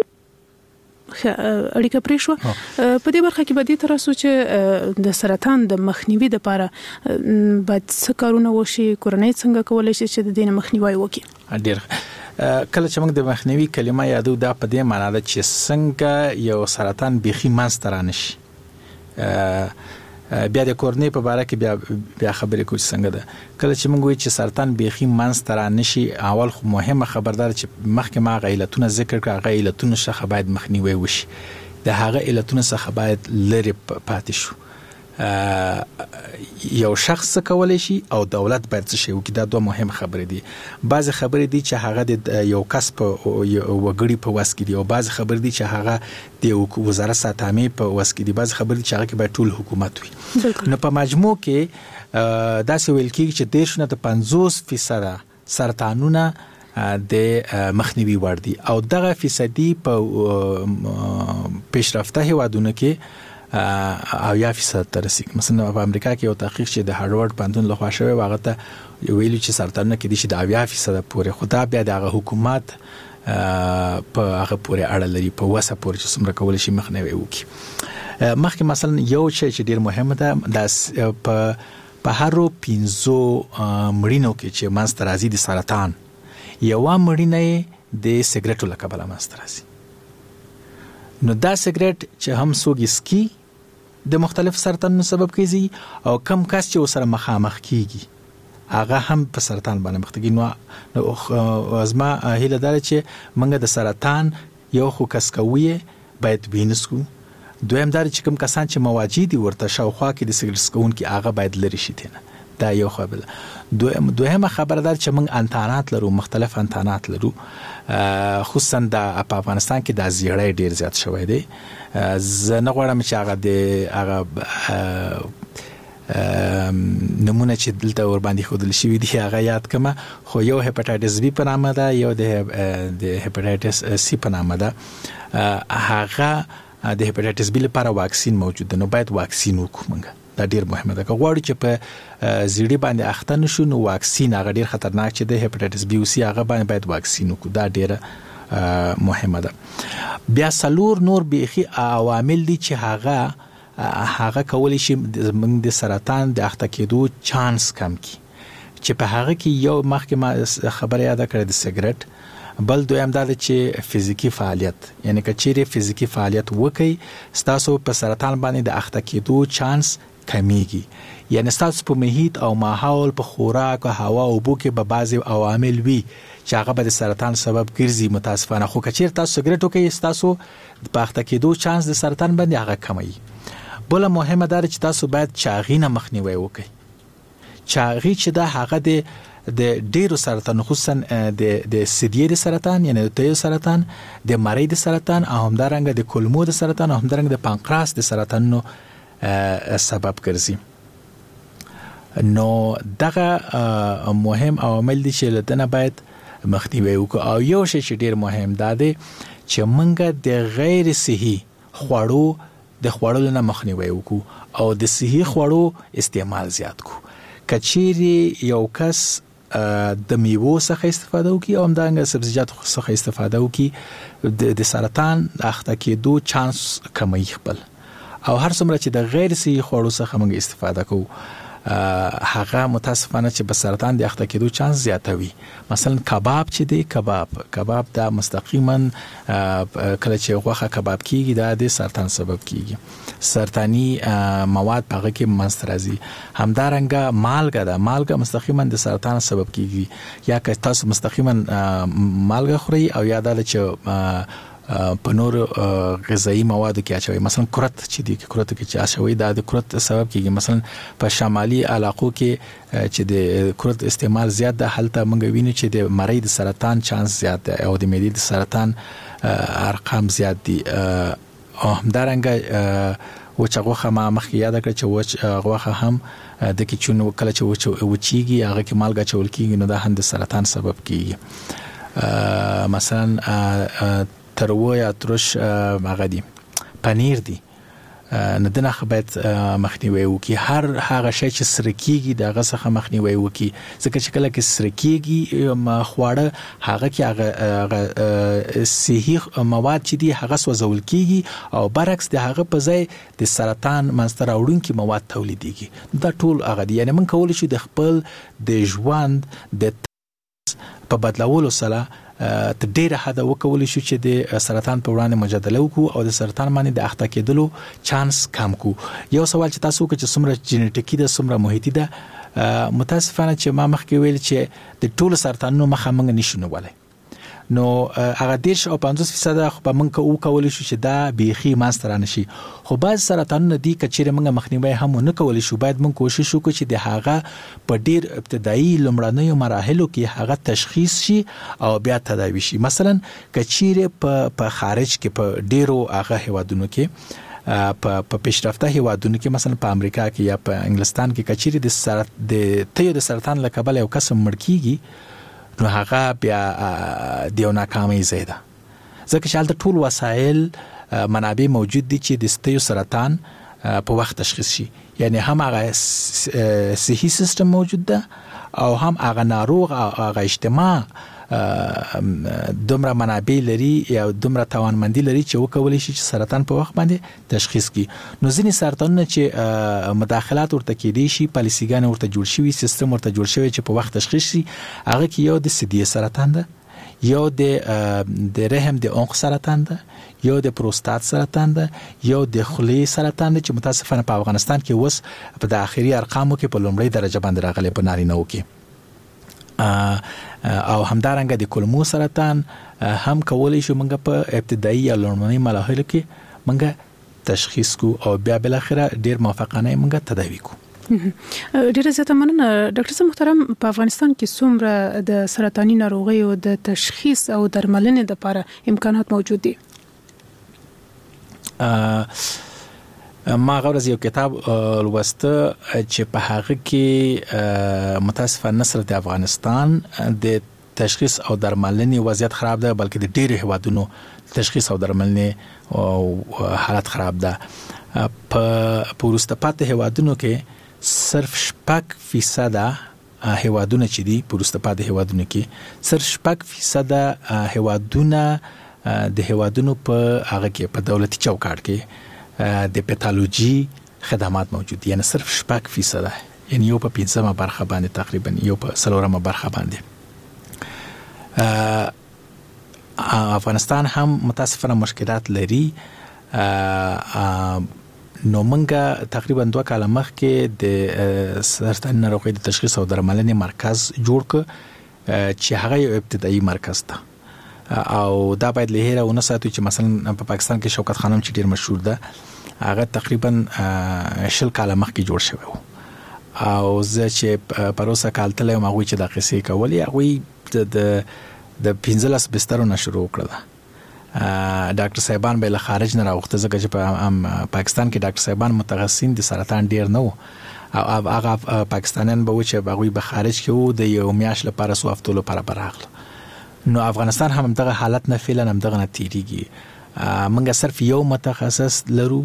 اړیکه پرې شو په دې برخه کې به دې تر اوسه چې د سرطان د مخنیوي لپاره باید څه کارونه وشي کورنۍ څنګه کولای شي چې د دې مخنیوي وکړي ډیر کله چې موږ د مخنیوي کلمه یادو دا په دې معنی ده چې څنګه یو سرطان بيخي منځ رانشي بیا د کورنۍ په اړه کې بیا بیا خبرې کوي څنګه ده کله چې موږ وایو چې سرطان بيخي منځ رانشي اول خو مهمه خبردار چې مخکې ما غیلتونه ذکر کړه غیلتونه څخه باید مخنیوي وشي د هغه علتونو څخه باید لری پاتې شو یو شخص کولای شي او دولت باید څه شي وکړي. دا دوه مهم خبرې دي. بعض خبرې دي چې هغه د یو کس په وګړي په واس کې دي او بعض خبرې دي چې هغه د وزارت ساتامې په واس کې دي. بعض خبرې دي چې هغه کې باید ټول حکومت وي. نو په مجموع کې داسې ویل کېږي چې دیرش نه تر پنځوس فیصد سرطانونه د مخنیوي وړ دي او دغه فیصدي په پیشرفته هیوادونو کې او یا فیصد تر رسیدي. مثلا په امریکا کې یو تحقیق چې د هاروارد پوهنتون لخوا شوی واغه ته ویلي چې سرطانونه کې دي چې د اویا فیصد پورې خدا بیا د حکومت په هغه پورې اړه لري په وسه پورې چې څومره کول شي مخنیوي وکړي. مخکې مثلا یو چې ډیر مهمه ده د په په هرو پنځو مړینو کې چې مانستر راځي د سرطان یو مړینه د سیګریټو له کبله مانستر راځي. نو دا سیګریټ چې هم سوګي سکي د مختلف سرطانونو سبب کیږي او کم کس چې وسره مخامخ کیږي هغه هم په سرطان باندې مخ کیږي. نو ازما هیله ده چې موږ د سرطان یو خو کس کوی باید وینسکو. دویم دا چې کوم کسان چې مواجه دي ورته شاوخوا کې د سیګریټ سکون کې هغه باید لري شي تنه. دا یو خبره. دویم دویمه خبره ده چې موږ انتانات لرو، مختلف انتانات لرو، خصوصا د افغانستان کې د زیړې ډیر زیات شوی دی. زه نه غواړم چې هغه د هغه نمونه چې دلته ور باندې خودل شي دی هغه یاد کما. خو یو هپاتایتس بی په نامه ده، یو د هپاتایتس سی په نامه ده. هغه د هپاتایتس بی لپاره واکسین موجود ده. نو باید واکسین وکړو. دا ډیر مهمه ده. که غواړو چې په زیړی باندې اخته نشو نو واکسین هغه ډیر خطرناک چې د هپاتایتس بی او سی هغه باندې باید واکسین وکړو. دا ډیره مهمه ده. بیا سلور نور بیخي عوامل دي چې هغه هغه کولی شي موږ د سرطان د اخته کېدو چانس کم کړي. چې په هغه کې یو مخکې ما خبره یاد کړې د سیګریټ، بل دویم دا چې فزیکی فعالیت، یعنی که چیرې فزیکی فعالیت وکړي ستاسو په سرطان باندې د اخته کېدو چانس کمیږي. یعنی ستاسو په محیط او ماحول په خوراک او هوا او بو کې به بعضي عوامل وي چې هغه به د سرطان سبب ګرځي متاسفانه. خو که چیرې تاسو سیګریټ وکړئ ستاسو په اخته کېدو چانس د سرطان باندې هغه کموي. بل مهمه ده چې تاسو باید چاغي نه مخنیوي وکړئ. چاغي چې دا هغه د د ډیرو سرطان، خصوصا د د سدیې د سرطان یعنی د تیو سرطان، د مری د سرطان او همدارنګه د کولمو د سرطان او همدارنګه د پانکراس د سرطانونو سبب ګرځي. نو دغه مهم عوامل دي چې لدنه باید مخنیوي وکړو. او یو شی چې ډیر مهم ده چې موږ د غیر صحي خوړو د خوړلو نه مخنیوي وکړو او د صحي خوړو استعمال زیات کړو. کچيري یو کس د میوو څخه استفاده وکړي او همدارنګه سبزیجاتو څخه استفاده وکړي د سرطان اخته کېدو چانس کموي خپل. او هر څومره چې د غیر صحي خوړو څخه موږ استفاده کوو هغه متاسفانه چې په سرطان د اخته کېدو چانس زیاتوي. مثلا کباب چې دی، کباب کباب دا مستقیما کله چې غوښه کباب کیږي دا د سرطان سبب کیږي. سرطاني مواد په هغه کې منځته راځي. همدارنګه مالګه ده، مالګه مستقیما د سرطان سبب کیږي. یا که تاسو مستقیما مالګه خورئ او یا دا چې په نور غذایی موادو کې اچوي، مثلا کرت چې دی کرت کې چې اچوي دا د کرت سبب کیږي. مثلا په شمالي علاقو کې چې د کرت استعمال زیات ده هلته موږ وینو چې د مری د سرطان چانس زیات ده او د معدې د سرطان ارقام زیات دي. او همدارنګه وچه غوښه ما مخکې یاد کړ چې وچ غوښه هم د کې چون کله چې وچیږي هغه کې مالګه چول کیږي نو دا هم د سرطان سبب کیږي. مثلا تروه یا ترش هغه دي پنیر دي نه دنه باید مخنیوي وکي. هر هغه شی چې سره کیږي دغه څخه مخنیوي وکي ځکه چې کله کې سره کیږي خواړه هغه کې هغه صحي مواد چې دي هغه سوځول کیږي او برعکس د هغه په ځای د سرطان منځته راوړونکي مواد تولیدېږي. دا ټول هغه دي. یعنی موږ کولی شو د خپل د ژوند د په بدلولو سره ته ډیره حدا وکول شو چې د سرطان په وړاندې مجادله وکړو او د سرطان باندې د اخته کېدلو چانس کم کو. یو سوال چې تاسو کې چې څومره جینټیکی ده څومره محیطي ده، متاسفانه چې ما مخکې ویل چې د ټولو سرطانونو مخه موږ نشو نیولای. نو هغه دیش او پنځوس فیصد خو به موږ کو کول شو چې دا بیخي ماستر نشي خو بعض سرطانونه دي کچېره موږ مخنیوي هم نه کول شو باید موږ کوشش وکړو چې د هغه په ډیر ابتدایي لومړنیو مراحلو کې هغه تشخیص شي او بیا تداوی شي مثلا کچېره په په خارج کې په ډیرو هغه هوادونو کې په په پیشرفته هیوادونو کې مثلا په امریکا کې یا په انګلستان کې کچېری د سر د تیو د سرطان له کبله یو کس مړ کیږي نو هغه بیا د یو ناکامۍ زیاده ځکه چې هلته ټول وسایل منابع موجود دي چې د تیو سرطان په وخت تشخیص شي یعنی هم هغه صحي سیستم موجود ده او هم هغه ناروغ هغه اجتماع دومره منابع لري یا دومره توانمندي لري چې وکولای شي چې سرطان په وخت باندې تشخیص کړي نو ځینې سرطانونه چې مداخلات ورته کېدي شي پالیسیګان ورته جوړ شوی سیستم ورته جوړ شوی چې په وخت تشخیص شي هغه کې یو د سدي سرطان ده یو د د رحم د عنق سرطان ده یو د پروستات سرطان ده یو د خولې سرطان ده چې متاسفانه په افغانستان کې اوس په د اخري ارقامو کې په لومړی درجه باندې راغلي په نارینه‌و کې او همدارنګه د کولمو سرطان هم کولای شو موږ په ابتدایي یا لومړني مراحلو کې موږ تشخیص کو او بیا بل اخره ډیر موافقانه موږ تداوی کو ډیره زیاته مننه ډاکټر صاحب محترم په افغانستان کې څومره د سرطاني ناروغیو د تشخیص او درملنې لپاره امکانات موجود دي ما غوړز یو کتاب لوسته چې په هغه کې متاسفانه نصر د افغانستان د تشخیص او درملنې وضعیت خراب ده بلکې د ډیرو هوادونو تشخیص او درملنې او حالت خراب ده په وروسته پاتې هوادونو کې صرف شپږ فیصد هوادونه چې دي په وروسته پاتې هوادونو کې صرف شپږ فیصد هوادونه د هوادونو په هغه کې په دولتي چوکاټ کې د پیتالوژي خدمات موجود دي یعنی صرف شپږ فیصد یعنی یو په پنځمه برخه باندې تقریبا یو په څلورمه برخه باندې افغانستان هم متاسفانه مشکلات لري نو منګه تقریبا دوه کاله مخکې د سرطان ناروغي د تشخیص او درملنې مرکز جوړ ک چې هغه یو ابتدایي مرکز ده او دا باید له هیره ونه ساتو چې مثلا په پاکستان کې شوکت خانم چې ډیر مشهور ده هغه تقریبا شل کاله مخکې جوړ شوی و او زه چې پروسه کال تل ما غوي چې د قصې کولې هغه د د پنځلس بسترو نشرو کړل ډاکټر صاحبان به له خارج نه راوخته ځکه چې په پاکستان کې ډاکټر صاحبان متخصصین د سرطان ډیر نه او هغه پاکستانیان به و چې هغه به خارج کې وو د یو میاش لپاره سو هفتو لپاره براغله نو افغانستان هم دغه حالت نه فعلا هم دغه نتیریږي منګه صرف یو متخصص لرو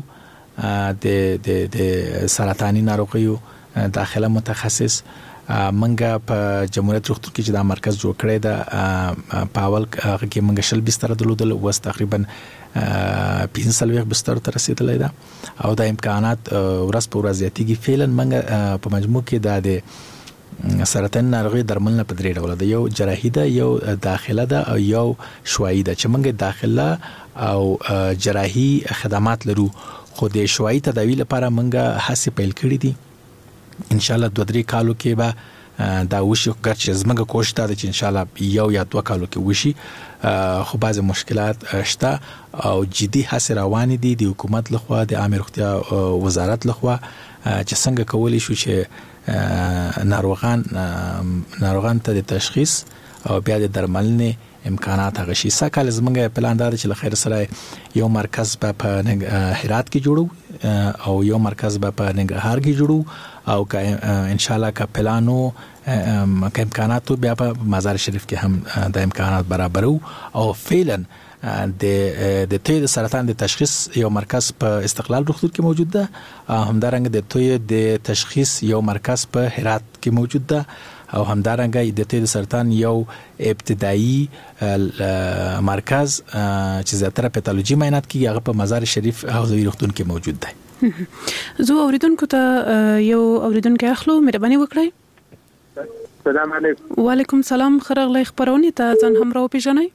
د د د سرطاني ناروغیو داخله متخصص منګه په جمهوریت روغتون کې چې دا مرکز جوړ کړی دا په اول کې منګه شل بستر درلودل اوس تقریبا پنځه سلويخ بستر ته رسیدلی دا او دا امکانات ورځ په ورځ زیاتېږي فعلا منګه په مجموع کې دا د سرطان ناروغي درملنه په درې ډول ده یو جراحي ده یو داخله ده او یو شوایي ده چې موږ داخله او جراحي خدمات لرو خو د شوایي تداوی لپاره موږ هڅې پیل کړې دي ان شاء الله دوه درې کالو کې به دا وشي ګرچې زموږ کوشش ده چې ان شاء الله یو یا دوه کالو کې وشي خو بعض مشکلات شته او جدي هڅې روانې دي د حکومت لخوا د عامه روغتیا وزارت لخوا چې څنګه کولی شو چې ناروغان ناروغان ته د تشخیص او بیا د درملنې امکانات هغه شي سکه زمونږ پلان دا چې لخر سره یو مرکز په هرات کې جوړو او یو مرکز په ننګرهار کې جوړو او که ان شاء الله که پلانو که امکاناتو بیا په مزار شریف کې هم د امکانات برابرو او فعلا د د توی د سرطان د تشخیص یو مرکز په استقلال روغتون کې موجود ده همدارنګه د توی د تشخیص یو مرکز په هرات کې موجود ده او همدارنګه د توی د سرطان یو ابتدایي مرکز چې زیاتره پیتالوژي معاینات کوي هغه په مزار شریف حوزوي روغتون کې موجود ده زه اوریدونکو ته یو اوریدونکو اخلو مهرباني وکړئ سلام علیکم وعلیکم سلام خرغلی خبرونه ته ځان هم راو پیژنئ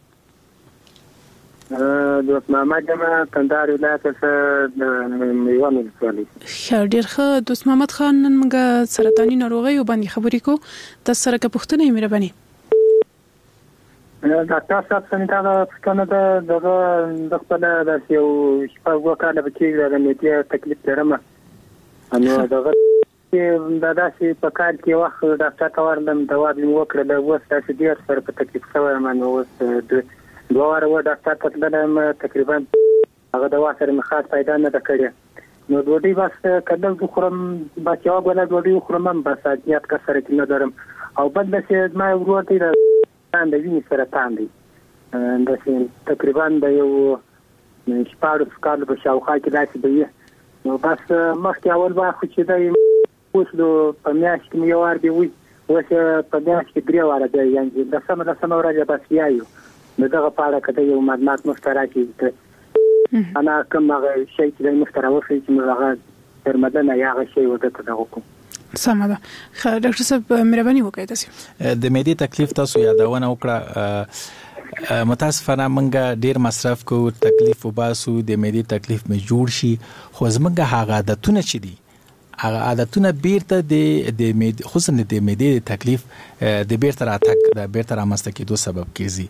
دوست محمد جمع کندهار ولایت څخه میوان ولسوالۍ ښه ډیر ښه دوست محمد خان نن موږ سرطاني ناروغیو باندې خبرې کوو تاسو سره که پوښتنه یې مهرباني ډاکټر صاحب څنګه دا څنګه دا دغه د خپل د یو شپږ کاله بچی د میډیا تکلیف لرم نو دغه دا داسې په کار کې وخت ډاکټر ته ورلم دوا به وکړه د اوس تاسو ډیر سره په تکلیف شوی مانه اوس دوه واره و ډاکټر ته تلم تقریبا هغه دوا سره مخاط پیدا نه کړی نو دوی بس کله د خورم بس یو بل دوی خورم بس اجازه کا سره کې نه درم او بل څه ما ورته د وینې سرطان دی د تقریبا د یو شپږ کال په شاوخوا کې داسې دی نو بس مخکې اول به خو چې دی اوس د په میاشت کې یو وار دی وي اوس په میاشت کې درې واره دی یعنې د سمه د سمه ورځ بس یایو نو دغه په اړه کته یو معلومات مشترک دي انا کوم هغه شی چې مشترک وشي چې موږ هغه درمدنه یا هغه شی ورته دغه کوم سمه ده. ډاکټر صاحب مهرباني وکړئ تاسو د معدې تکلیف تاسو یادونه وکړه متاسفانه منګه ډیر مصرف کو تکلیف وباسو د معدې تکلیف مې جوړ شي خو زمونږه هغه عادتونه چي دي هغه عادتونه بیرته د د معدې خصوصا د معدې تکلیف د بیرته راتګ د بیرته رامسته کېدو سبب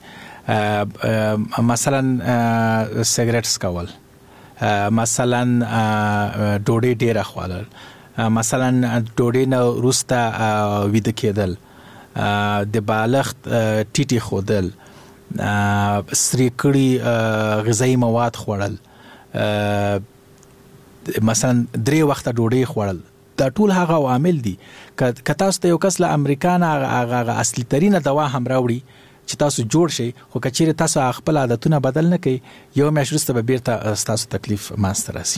کیږي مثلا سیګریټ سکول مثلا ډوډۍ ډیره خوړل مثلا ډوډۍ نه وروسته ویده کېدل د بالښت ټیټي خودل سری کړي غذایی مواد خوړل مثلا درې وخته ډوډۍ خوړل دا ټول هغه عوامل دي که تاسو ته یو کس له امریکا نه هغه اصلي ترینه دوا هم راوړي چې تاسو جوړ شي خو کچېره تاسو خپل عادتونه بدل نه کړئ یو میاشت وروسته به بیرته تاسو تکلیف ماسته راسي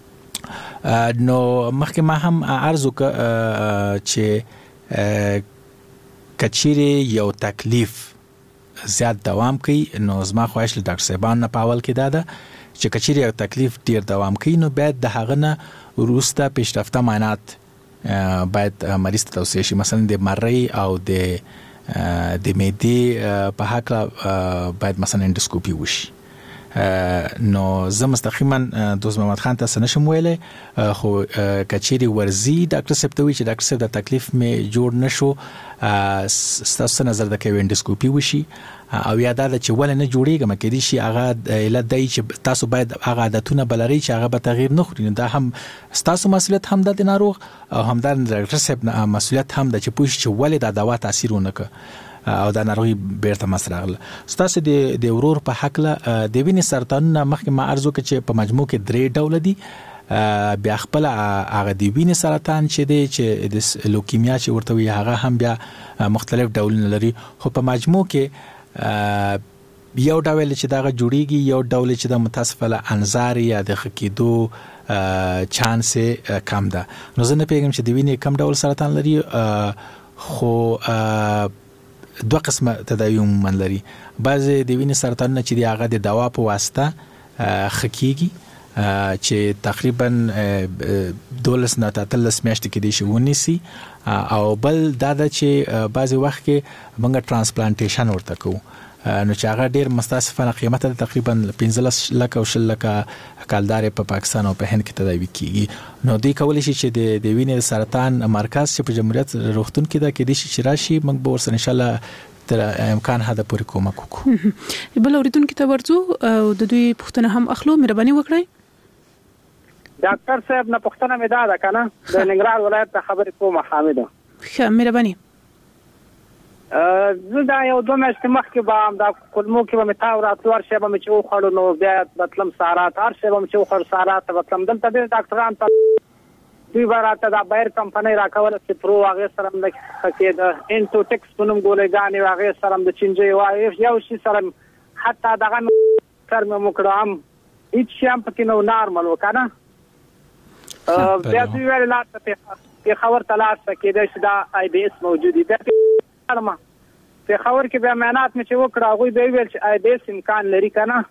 نو مخکې ما هم عرض وکړ چې کچېره یو تکلیف زیات دوام کوي نو زما خواهش له ډاکټر صاحبان نه پاول کې دا ده چې کچېره یو تکلیف ډیر دوام کوي نو باید د هغه نه وروسته پیشرفته معاینات باید مریض ته توصیه شي مثلا د مرۍ او د د معدې په هکله باید مثلا اندوسکوپي وشي نو زه مستقیما دوست محمد خان ته نشم ویلای خو کچېری ورزي ډاکټر صاحب ته وی چې ډاکټر صاحب د تکلیف مې جوړ نشو ستاسو نظر د کوي اندوسکوپي وشي او یاد ده چې ول نه جوړیږي مکه دي شي هغه علت دی چې تاسو باید هغه عادتونه بلري چې هغه به تغییر نه خوري دا هم تاسو مسؤلیت هم د ناروغ او هم د ډاکټر صاحب مسؤلیت هم د چې پوښ چې ول د دوا تاثیر ونه او دا ناروغي بیرته مسراغله ستاسو د د ورور په حق له د وینې سرطان مخکې ما ارزو کې چې په مجموع کې درې ډول دي بیا خپل هغه د وینې سرطان چې دی چې د لوکیمیا چې ورته وي هغه هم بیا مختلف ډولونه لري خو په مجموع کې یو ډول چې دا جوړیږي یو ډول چې د متاسفه انزار یا د خکېدو چانس کم ده نو زه نه پیغام چې د وینې کم ډول سرطان لري خو دوه قسمه تداوی من لري بعضی د وینې سرطان نه چې دی هغه د دوا په واسطه خکېږي چې تقریبا دولس نه تلس میاشتې کې دی شي ونیسي او بل دا د چې بعضی وخت کې موږ ترانسپلانټیشن ورته کوو نو چې هغه ډیر مستاسفانه قیمت تقریبا پنځلس لک او شل لک کالدار په پاکستان او په هند کې تداوی کیږي نو دوی کولای شي چې د وینې سرطان مرکز چې په جمهوریت روغتون کې دا کې دي چې راشي موږ به ورسره ان شاء الله تر امکان هدا پورې کومک وکړو بل اوریدونکو ته ورځو او د دوی پوښتنه هم اخلو مهرباني وکړئ ډاکټر صاحب نه پوښتنه مې دا ده کنه د ننګرهار ولایت ته خبرې کوم حامد ښه مهرباني زه دا یو دوه میاشتې مخکې به دا کلمو کې به مې تاو راتلو هر شی به مې چې وخوړو نو بیا بتلم سارات هر شی به مې چې وخوړو سارات ته بتلم دلته ډېر ډاکټران ته دوی به راته دا بیر کمپنۍ راکوله چې پرو هغې سره م د کېده انټوټکس په نوم ګولۍ ګانې هغې سره م د چینجۍ وایي یو شي سره حتی دغه مې سر مې وکړو هم هېڅ شي هم پکې نه نارمل و که نه بیا دوی ویلې لاړ ته پېښور ته لاړ شه کېدای شي دا آی بي اس موجود وي بیا پېښور کې بیا معاینات مې چې وکړه هغوی به ویل چې آی بي اس امکان لري که نه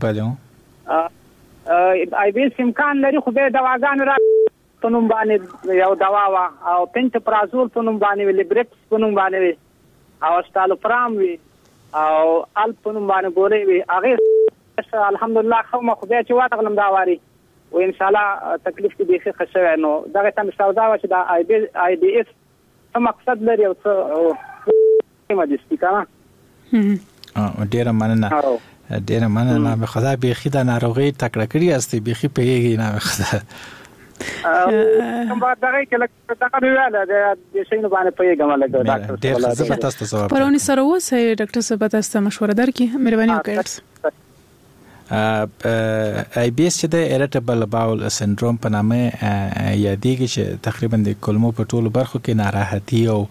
بله آی بي اس امکان لري خو بیا دواګانې را په نوم باندې یو دوا وه او پینټپرازول په نوم باندې وي لیبریکس په نوم باندې وي او اسټالوپرام وي او الپ په نوم باندې ګولۍ وي هغې الحمدلله ښه ومه خو بیا چې وتغلم دا واري و انشاءالله تکلیف کې بیخي ښه شوی نو دغې ته مې سودا وه چې دا آی بي اس څه مقصد لري او څه مدستي که نه ډیره مننه ډیره مننه به خدا به خدا ناروغي تکړه کړی است به خې پیږي نه خدا کوم بعد دغه کله دغه ویاله د شینو باندې پیګم لګ ډاکټر ډیر ښه تاسو ته پرونی سره وسه ډاکټر صاحب تاسو مشوره درکې مهرباني وکړئ ای بی اس چې د ایریټیبل باول سندروم په نامه یادېږي چې تقریبا د کولمو په ټولو برخو کې ناراحتي او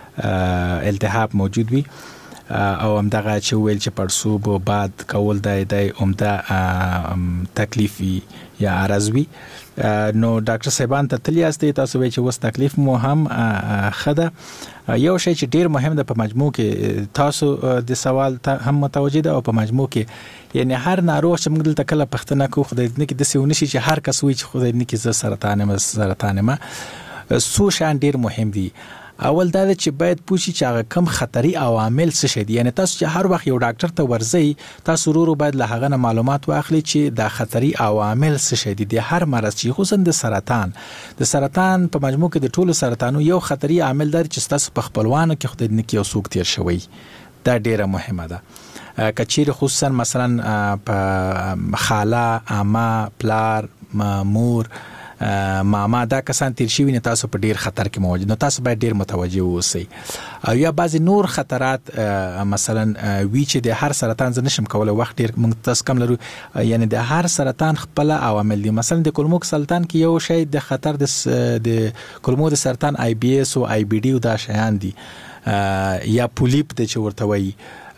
التهاب موجود وي او همدغه چې ویل چې پړسوب او باد کول د د عمده تکلیف یا عرض وي نو ډاکټر صاحبان ته تلی است تاسو وی چې وس تکلیف مو هم خده یو شی چې ډیر مهم ده په مجموع کې تاسو د سوال ته هم متوجه ده او په مجموع کې یعنی هر ناروغ چې موږ دلته کله پښتنه کو خدای دې کې د سیونه شي چې هر کس وی چې خدای دې کې ز سرطان ما سرطان ما سو شان ډیر مهم دي اول دا چې باید پوښي چې هغه کم خطري عوامل څه شي دي یعنی تاسو چې هر وخت یو ډاکټر ته ورځي تاسو ورو باید له هغه معلومات واخلي چې د خطري عوامل څه شي دي د هر مرض چې خصوصا د سرطان د سرطان په مجموع کې د ټولو سرطانو یو خطري عامل دی چې تاسو په خپلوانو کې خدای دې کې وسوک تیر شوی دا ډیره مهمه ده کچیر خصوصا مثلا په خاله اما پلار مامور ماما دا کسان تیر شي نه تاسو په ډیر خطر کې موجود نو تاسو باید ډیر متوجه اوسئ او یا بعضی نور خطرات مثلا وی چې د هر سرطان ز نشم کولای وخت ډیر موږ تاسو کم لرو یعنی د هر سرطان خپل عوامل دي مثلا د کولمو سرطان کې یو شی د خطر د کولمو د سرطان آی بی اس او آی بی ډي دا شیان دي یا پولیپ د چورته وي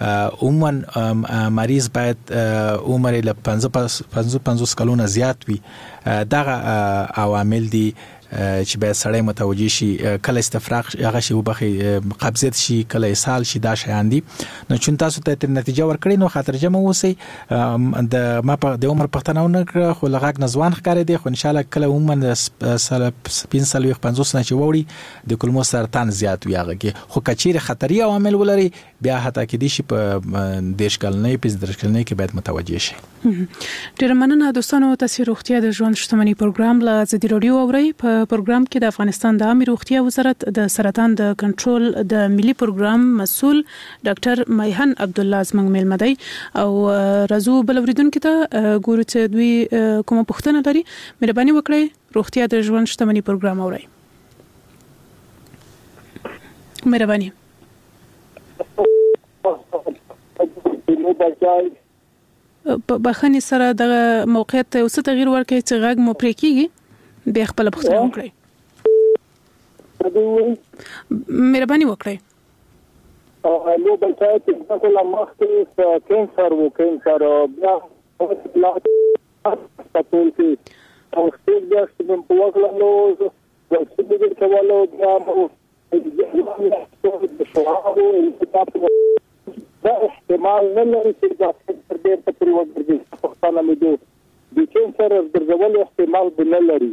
عموما مریض باید عمر له پنځه پنځوس کلونو زیات وي دغه عوامل دي چې باید سړی متوجه شي کله استفراغ هغه شی وبخي قبضیت شي کله اسهال شي دا شیان دي نو چې تاسو ته نتیجه ورکړئ نو خاطر جمع اوسئ د ما په د عمر پښتنه ونه خو لغاک نزوان ښکارې دي خو ان شاء الله کله عموما سل سپین سل پنځوس نه چې ووري د کولمو سرطان زیات وي هغه کې خو کچیر خطري عوامل ولري بیا حتی کې دي شي په دیش کلنۍ په درش کلنۍ کې باید متوجه شي ډیر مننه دوستانو تاسو روغتیا د ژوند شتمنۍ پروګرام له زدي رادیو اوري په پروګرام کې د افغانستان د عامه روغتیا وزارت د سرطان د کنټرول د ملي پروګرام مسؤل ډاکټر میهن عبد الله زمنګ ملمدی او رازو بلوریدونکو ته ګورو چې دوی کومه پوښتنه لري مهرباني وکړئ روغتیا د ژوند شتمنۍ پروګرام اوري مهرباني بخنی سره د موقعیت او څه تغییر ورکړي چې غږ مو پرې کیږي به خپل پوښتنه وکړئ مهرباني وکړئ نو بلکې چې ټول مخکې کینسر و کینسر بیا تاسو کې او څه بیا چې په وګړو نو څه دې کولو بیا مو دا احتمال نه لري چې دا تر دې په پرې وګرځي په خپل مدو د کینسر درځول احتمال نه لري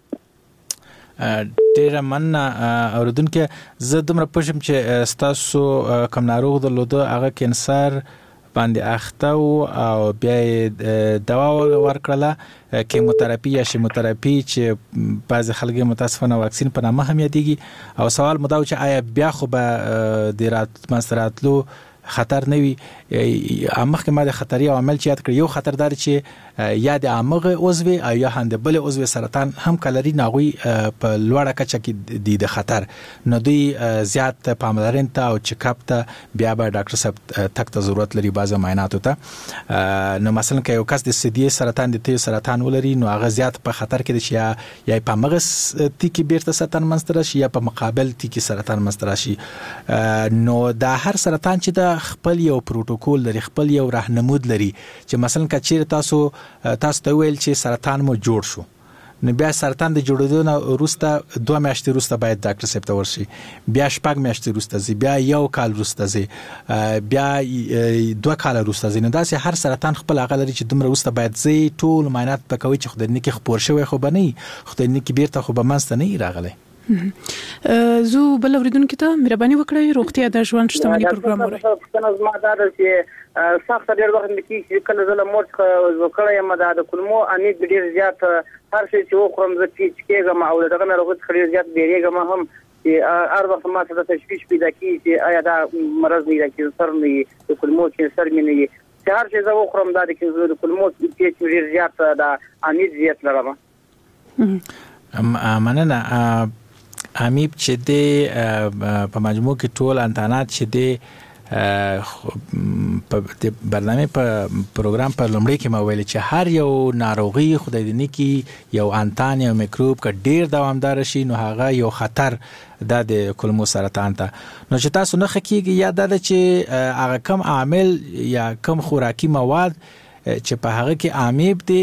ډیر مننه اوردونکو زه دومره پوښم چې تاسو کوم ناروغ درلوده هغه کینسر باندې اخته او بیا دوا ورکړه کیموتراپي یا شیموتراپي چې بعض خلک متاسفانه واکسین په نامه هم یادېږي او سوال مو دا چې آیا بیا خو به د رات مستراتلو خطر نه وي امخ کې ما د خطري عوامل چې یاد کړ یو خطردار چې یا د امغه عضو او یا هم د بل عضو سرطان هم کلري ناغوي په لوړه کچه کې د خطر نو دوی زیات پاملرنه ته او چیک اپ ته بیا به ډاکټر صاحب تک ته ضرورت لري بعضه معاینات ته نو مثلا که یو کس د سدي سرطان د تی سرطان ولري نو هغه زیات په خطر کې دي یا په مغز تیکی بیرته سرطان منستر شي یا په مقابل تیکی سرطان منستر شي نو دا هر سرطان چې د خپل یو پروتوکول لري خپل یو راهنمود لري چې مثلا کچیر تاسو تاسو ته ویل چې سرطان مو جوړ شو نو بیا سرطان د جوړېدو نه وروسته دوه میاشتې وروسته باید ډاکټر صاحب ته ورشي بیا شپږ میاشتې وروسته ځي بیا یو کال وروسته ځي بیا دوه کال وروسته ځي نو داسې هر سرطان خپل هغه لري چې دومره وروسته باید ځي ټول معاینات پکوي چې خدای نه کې خپور شوی خو به نه خدای نه کې بیرته خو به منځته نه راغلی زو بل اوریدونکو ته مهرباني وکړئ روغتیا د ژوند شتمنۍ پروګرام اورئ څنګه زما دا چې سخت ډیر وخت کې چې کله زله مور وکړې یم دا د کولمو امید ډیر زیات هر شي چې وخورم زه چې کېږم او دغه ناروغي ډیر زیات بیریږم هم چې هر وخت ما څه تشویش پیدا کیږي چې آیا دا مرض نه دی چې سر نه د کولمو کینسر مې نه وي چې هر څه زه وخورم دا د کینسر د کولمو چې ډیر زیات دا امید زیات لرم. مننه. امیب چې د په مجموع کې ټول انتانات چې د په برنامه په پروګرام په لومړي کې ما ویل چې هر یو ناروغي خدای دې نه کی یو انتان یا میکروب ک ډیر دوامدار شي نو هغه یو خطر د کولمو سرطان ته. نو چې تاسو نه خکېږي یا د چې هغه کم عامل یا کم خوراکي مواد چې په هغه کې امیب دي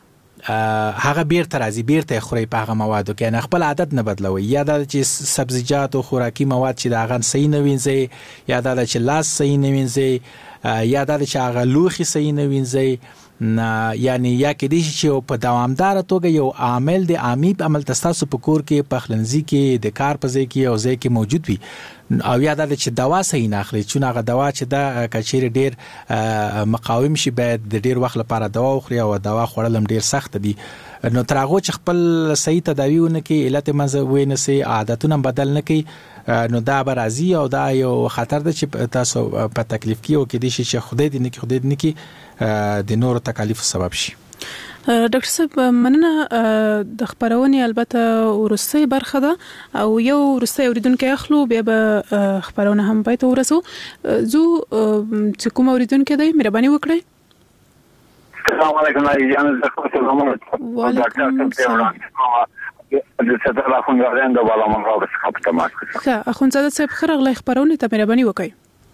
هغه بیرته راځي بیرته خوري په هغه موادو کې نه خپل عادت نه بدلوي یا د چې سبزیجات او خوراکي مواد چې دا غن صحیح نه وینځي یا د چې لاس صحیح نه وینځي یا د چې هغه لوخي صحیح نه وینځي نه یعنی یا کې دي چې په دوامدار توګه یو عامل د امیب عمل تاسو په کور کې په خلنځي کې د کار په ځای کې او ځای کې موجود وي او یا د چې دوا صحیح نه اخلي چې هغه دوا چې د کچیر ډیر مقاوم شي باید د ډیر وخت لپاره دوا وخوري او دوا خوړل هم ډیر سخت دي. نو ترغه چې خپل صحیح تداویونه کې علت منځ وینسي عادتونه بدل نه کوي نو دا برازي او دا یو خطر ده چې تاسو په تکلیف کې او کې دي چې خدای دې نه کې خدای دې نه کې د نور تکالیف سبب شي. ډاکټر صاحب مننه د خبرونې البته ورسته برخه ده او یو ورسته اوریدونکو اخلو بیا به خبرونه هم پای ته ورسو زو چې کوم اوریدونکو دی مهرباني وکړئ. السلام علیکم جان زه کوم ډاکټر صاحب د ستر اخون غوړند ولا مونږه به څه په تماس کې ښه اخون زاده صاحب خرغله خبرونه ته مهرباني وکړئ.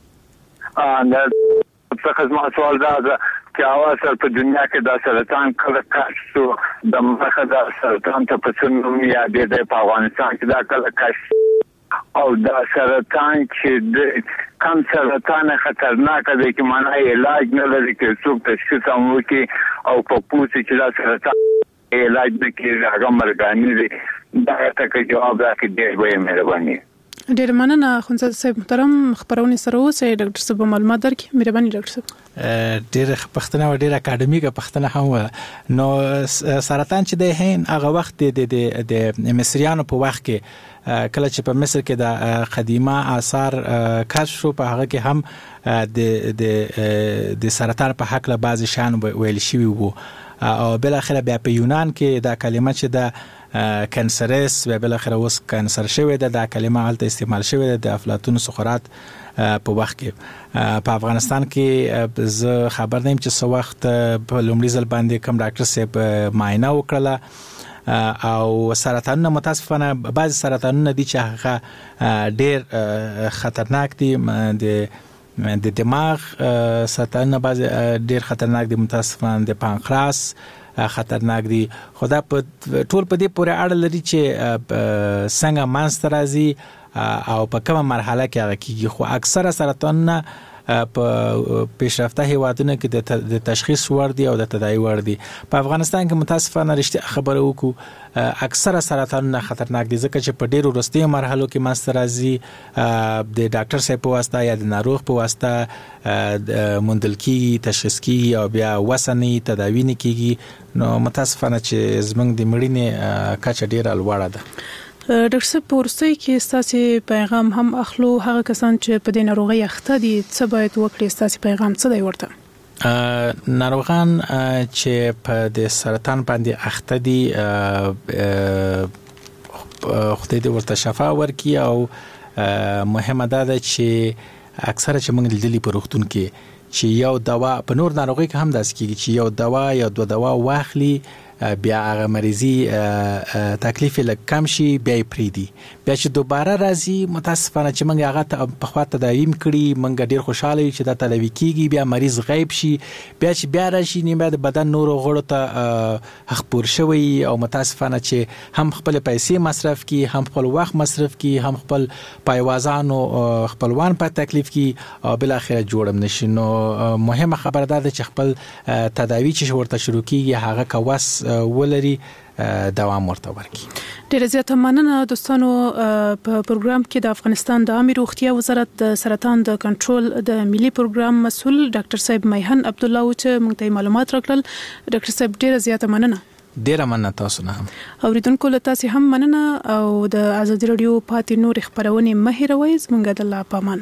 ا د څه ما سوال دا چې اواز په دنیا کې د سرطان کله کاشو د مخه د سرطان ته په څنډه میا د په افغانستان کې دا کله کاش او د سرطان چې د کم سرطان خطرناک دی چې معنی علاج نه لري چې څوک تشخیص هم وکړي او په پوسټ کې د سرطان علاج نه کېږي هغه مرګاني دی دا ته کې جواب راکړي ډېر به مهرباني. ډېر مننه خونزاده صاحب محترم خبرونه سره اوسه ډاکټر صاحب معلومات درکې مهرباني ډاکټر صاحب. ډېر پښتنه او ډېر اکاډمیکه پښتنه هم نو سرطان چې د هین هغه وخت د د مصریانو په وخت کې کله چې په مصر کې د قدیمه آثار کشف شو په هغه کې هم د د د سرطان په حق له بعض شان ویل شوی وو او بل اخر بیا په یونان کې دا کلمه چې د کانسرس و بل اخر اوس کانسر شوی ده دا کلمه حالت استعمال شوی ده د افلاطون سقراط په وخت کې په افغانستان کې زه خبر نیم چې څو وخت په لومړي ځل باندې کوم ډاکټر صاحب معاینه وکړه او سرطانونه متاسفانه بعض سرطانونه دي چې هغه ډیر خطرناک دي د د دماغ سرطانونه بعض ډیر خطرناک دي متاسفانه د پانکراس خطرناک دي خدا په ټول په دې پورې اړه لري چې څنګه مانستر راځي او په کومه مرحله کې هغه کیږي خو اکثره سرطانونه په پیشرفته هیوادونو کې د تشخیص وړ دي او د تداوی وړ دي. په افغانستان کې متاسفانه رښتیا خبره وکړو اکثره سرطانونه خطرناک دي ځکه چې په ډیرو وروستیو مرحلو کې مانستر راځي د ډاکټر صاحب په واسطه یا د ناروغ په واسطه موندل کیږي تشخیص کیږي او بیا وسنی تداوی نه کیږي نو متاسفانه چې زمنګ د مړینې کچه ډیره لوړه ده. ډاکټر صاحب پورسته کې ستاسو پیغام هم اخلو هغه کسان چې په دې ناروغي اخته دي څه باید وکړي ستاسو پیغام څه دی ورته؟ ناروغان چې په د سرطان باندې اخته دي خدای دې ورته شفا ورکړي او مهمه ده چې اکثره چې موږ لیدلي په روغتون کې چې یو دوا په نور ناروغي کې هم داسې کېږي چې یو دوا یا دوه دوا واخلي بیا هغه مریضي تکلیف له کم شي بیا پریدي بیا چې دوباره راځي متاسفانه چې موږ هغه په خوا تداوی کړی موږ ډیر خوشاله یو چې دا تداوی کیږي بیا مریض غیب شي بیا چې بیا راشي نیمه د بدن نور غړو ته خپور شوی او متاسفانه چې هم خپل پیسې مصرف کی هم خپل وخت مصرف کی هم خپل پایوازان او خپلوان په تکلیف کی او بل اخر جوړم نشي. نو مهمه خبره ده چې خپل تداوی چې ورته شروع کیږي هغه کوس ولري دوام ورته ورکړي. ډیره زیاته مننه دوستانو په پروګرام کې د افغانستان د عامه روغتیا وزارت د سرطان د کنټرول د ملي پروګرام مسؤل ډاکټر صاحب میهن عبد الله چې موږ ته معلومات راکړل. ډاکټر صاحب ډیره زیاته مننه. ډیر مننه تاسو نه هم اوریدونکو له تاسو هم مننه او د ازادي رادیو پاتې نور خبرونه مه هېروئ زموږ د الله پامان.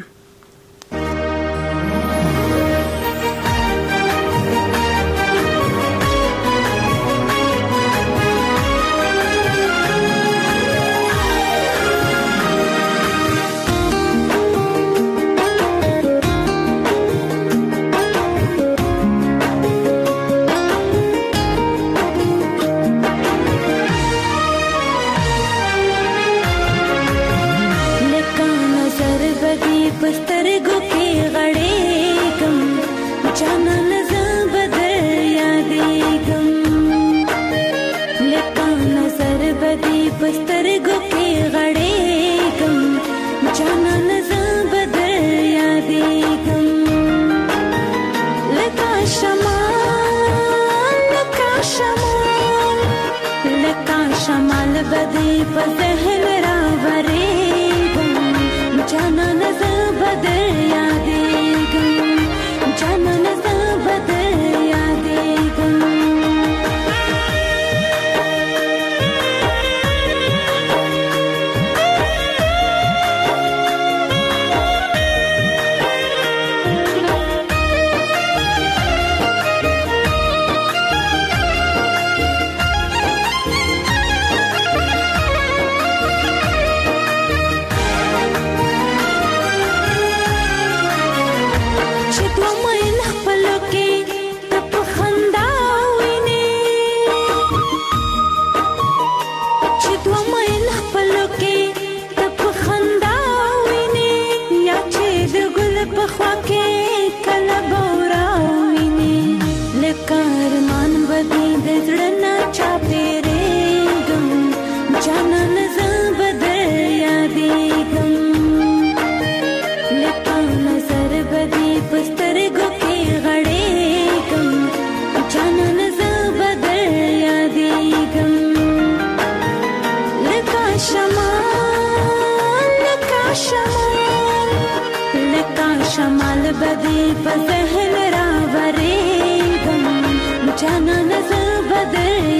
بدل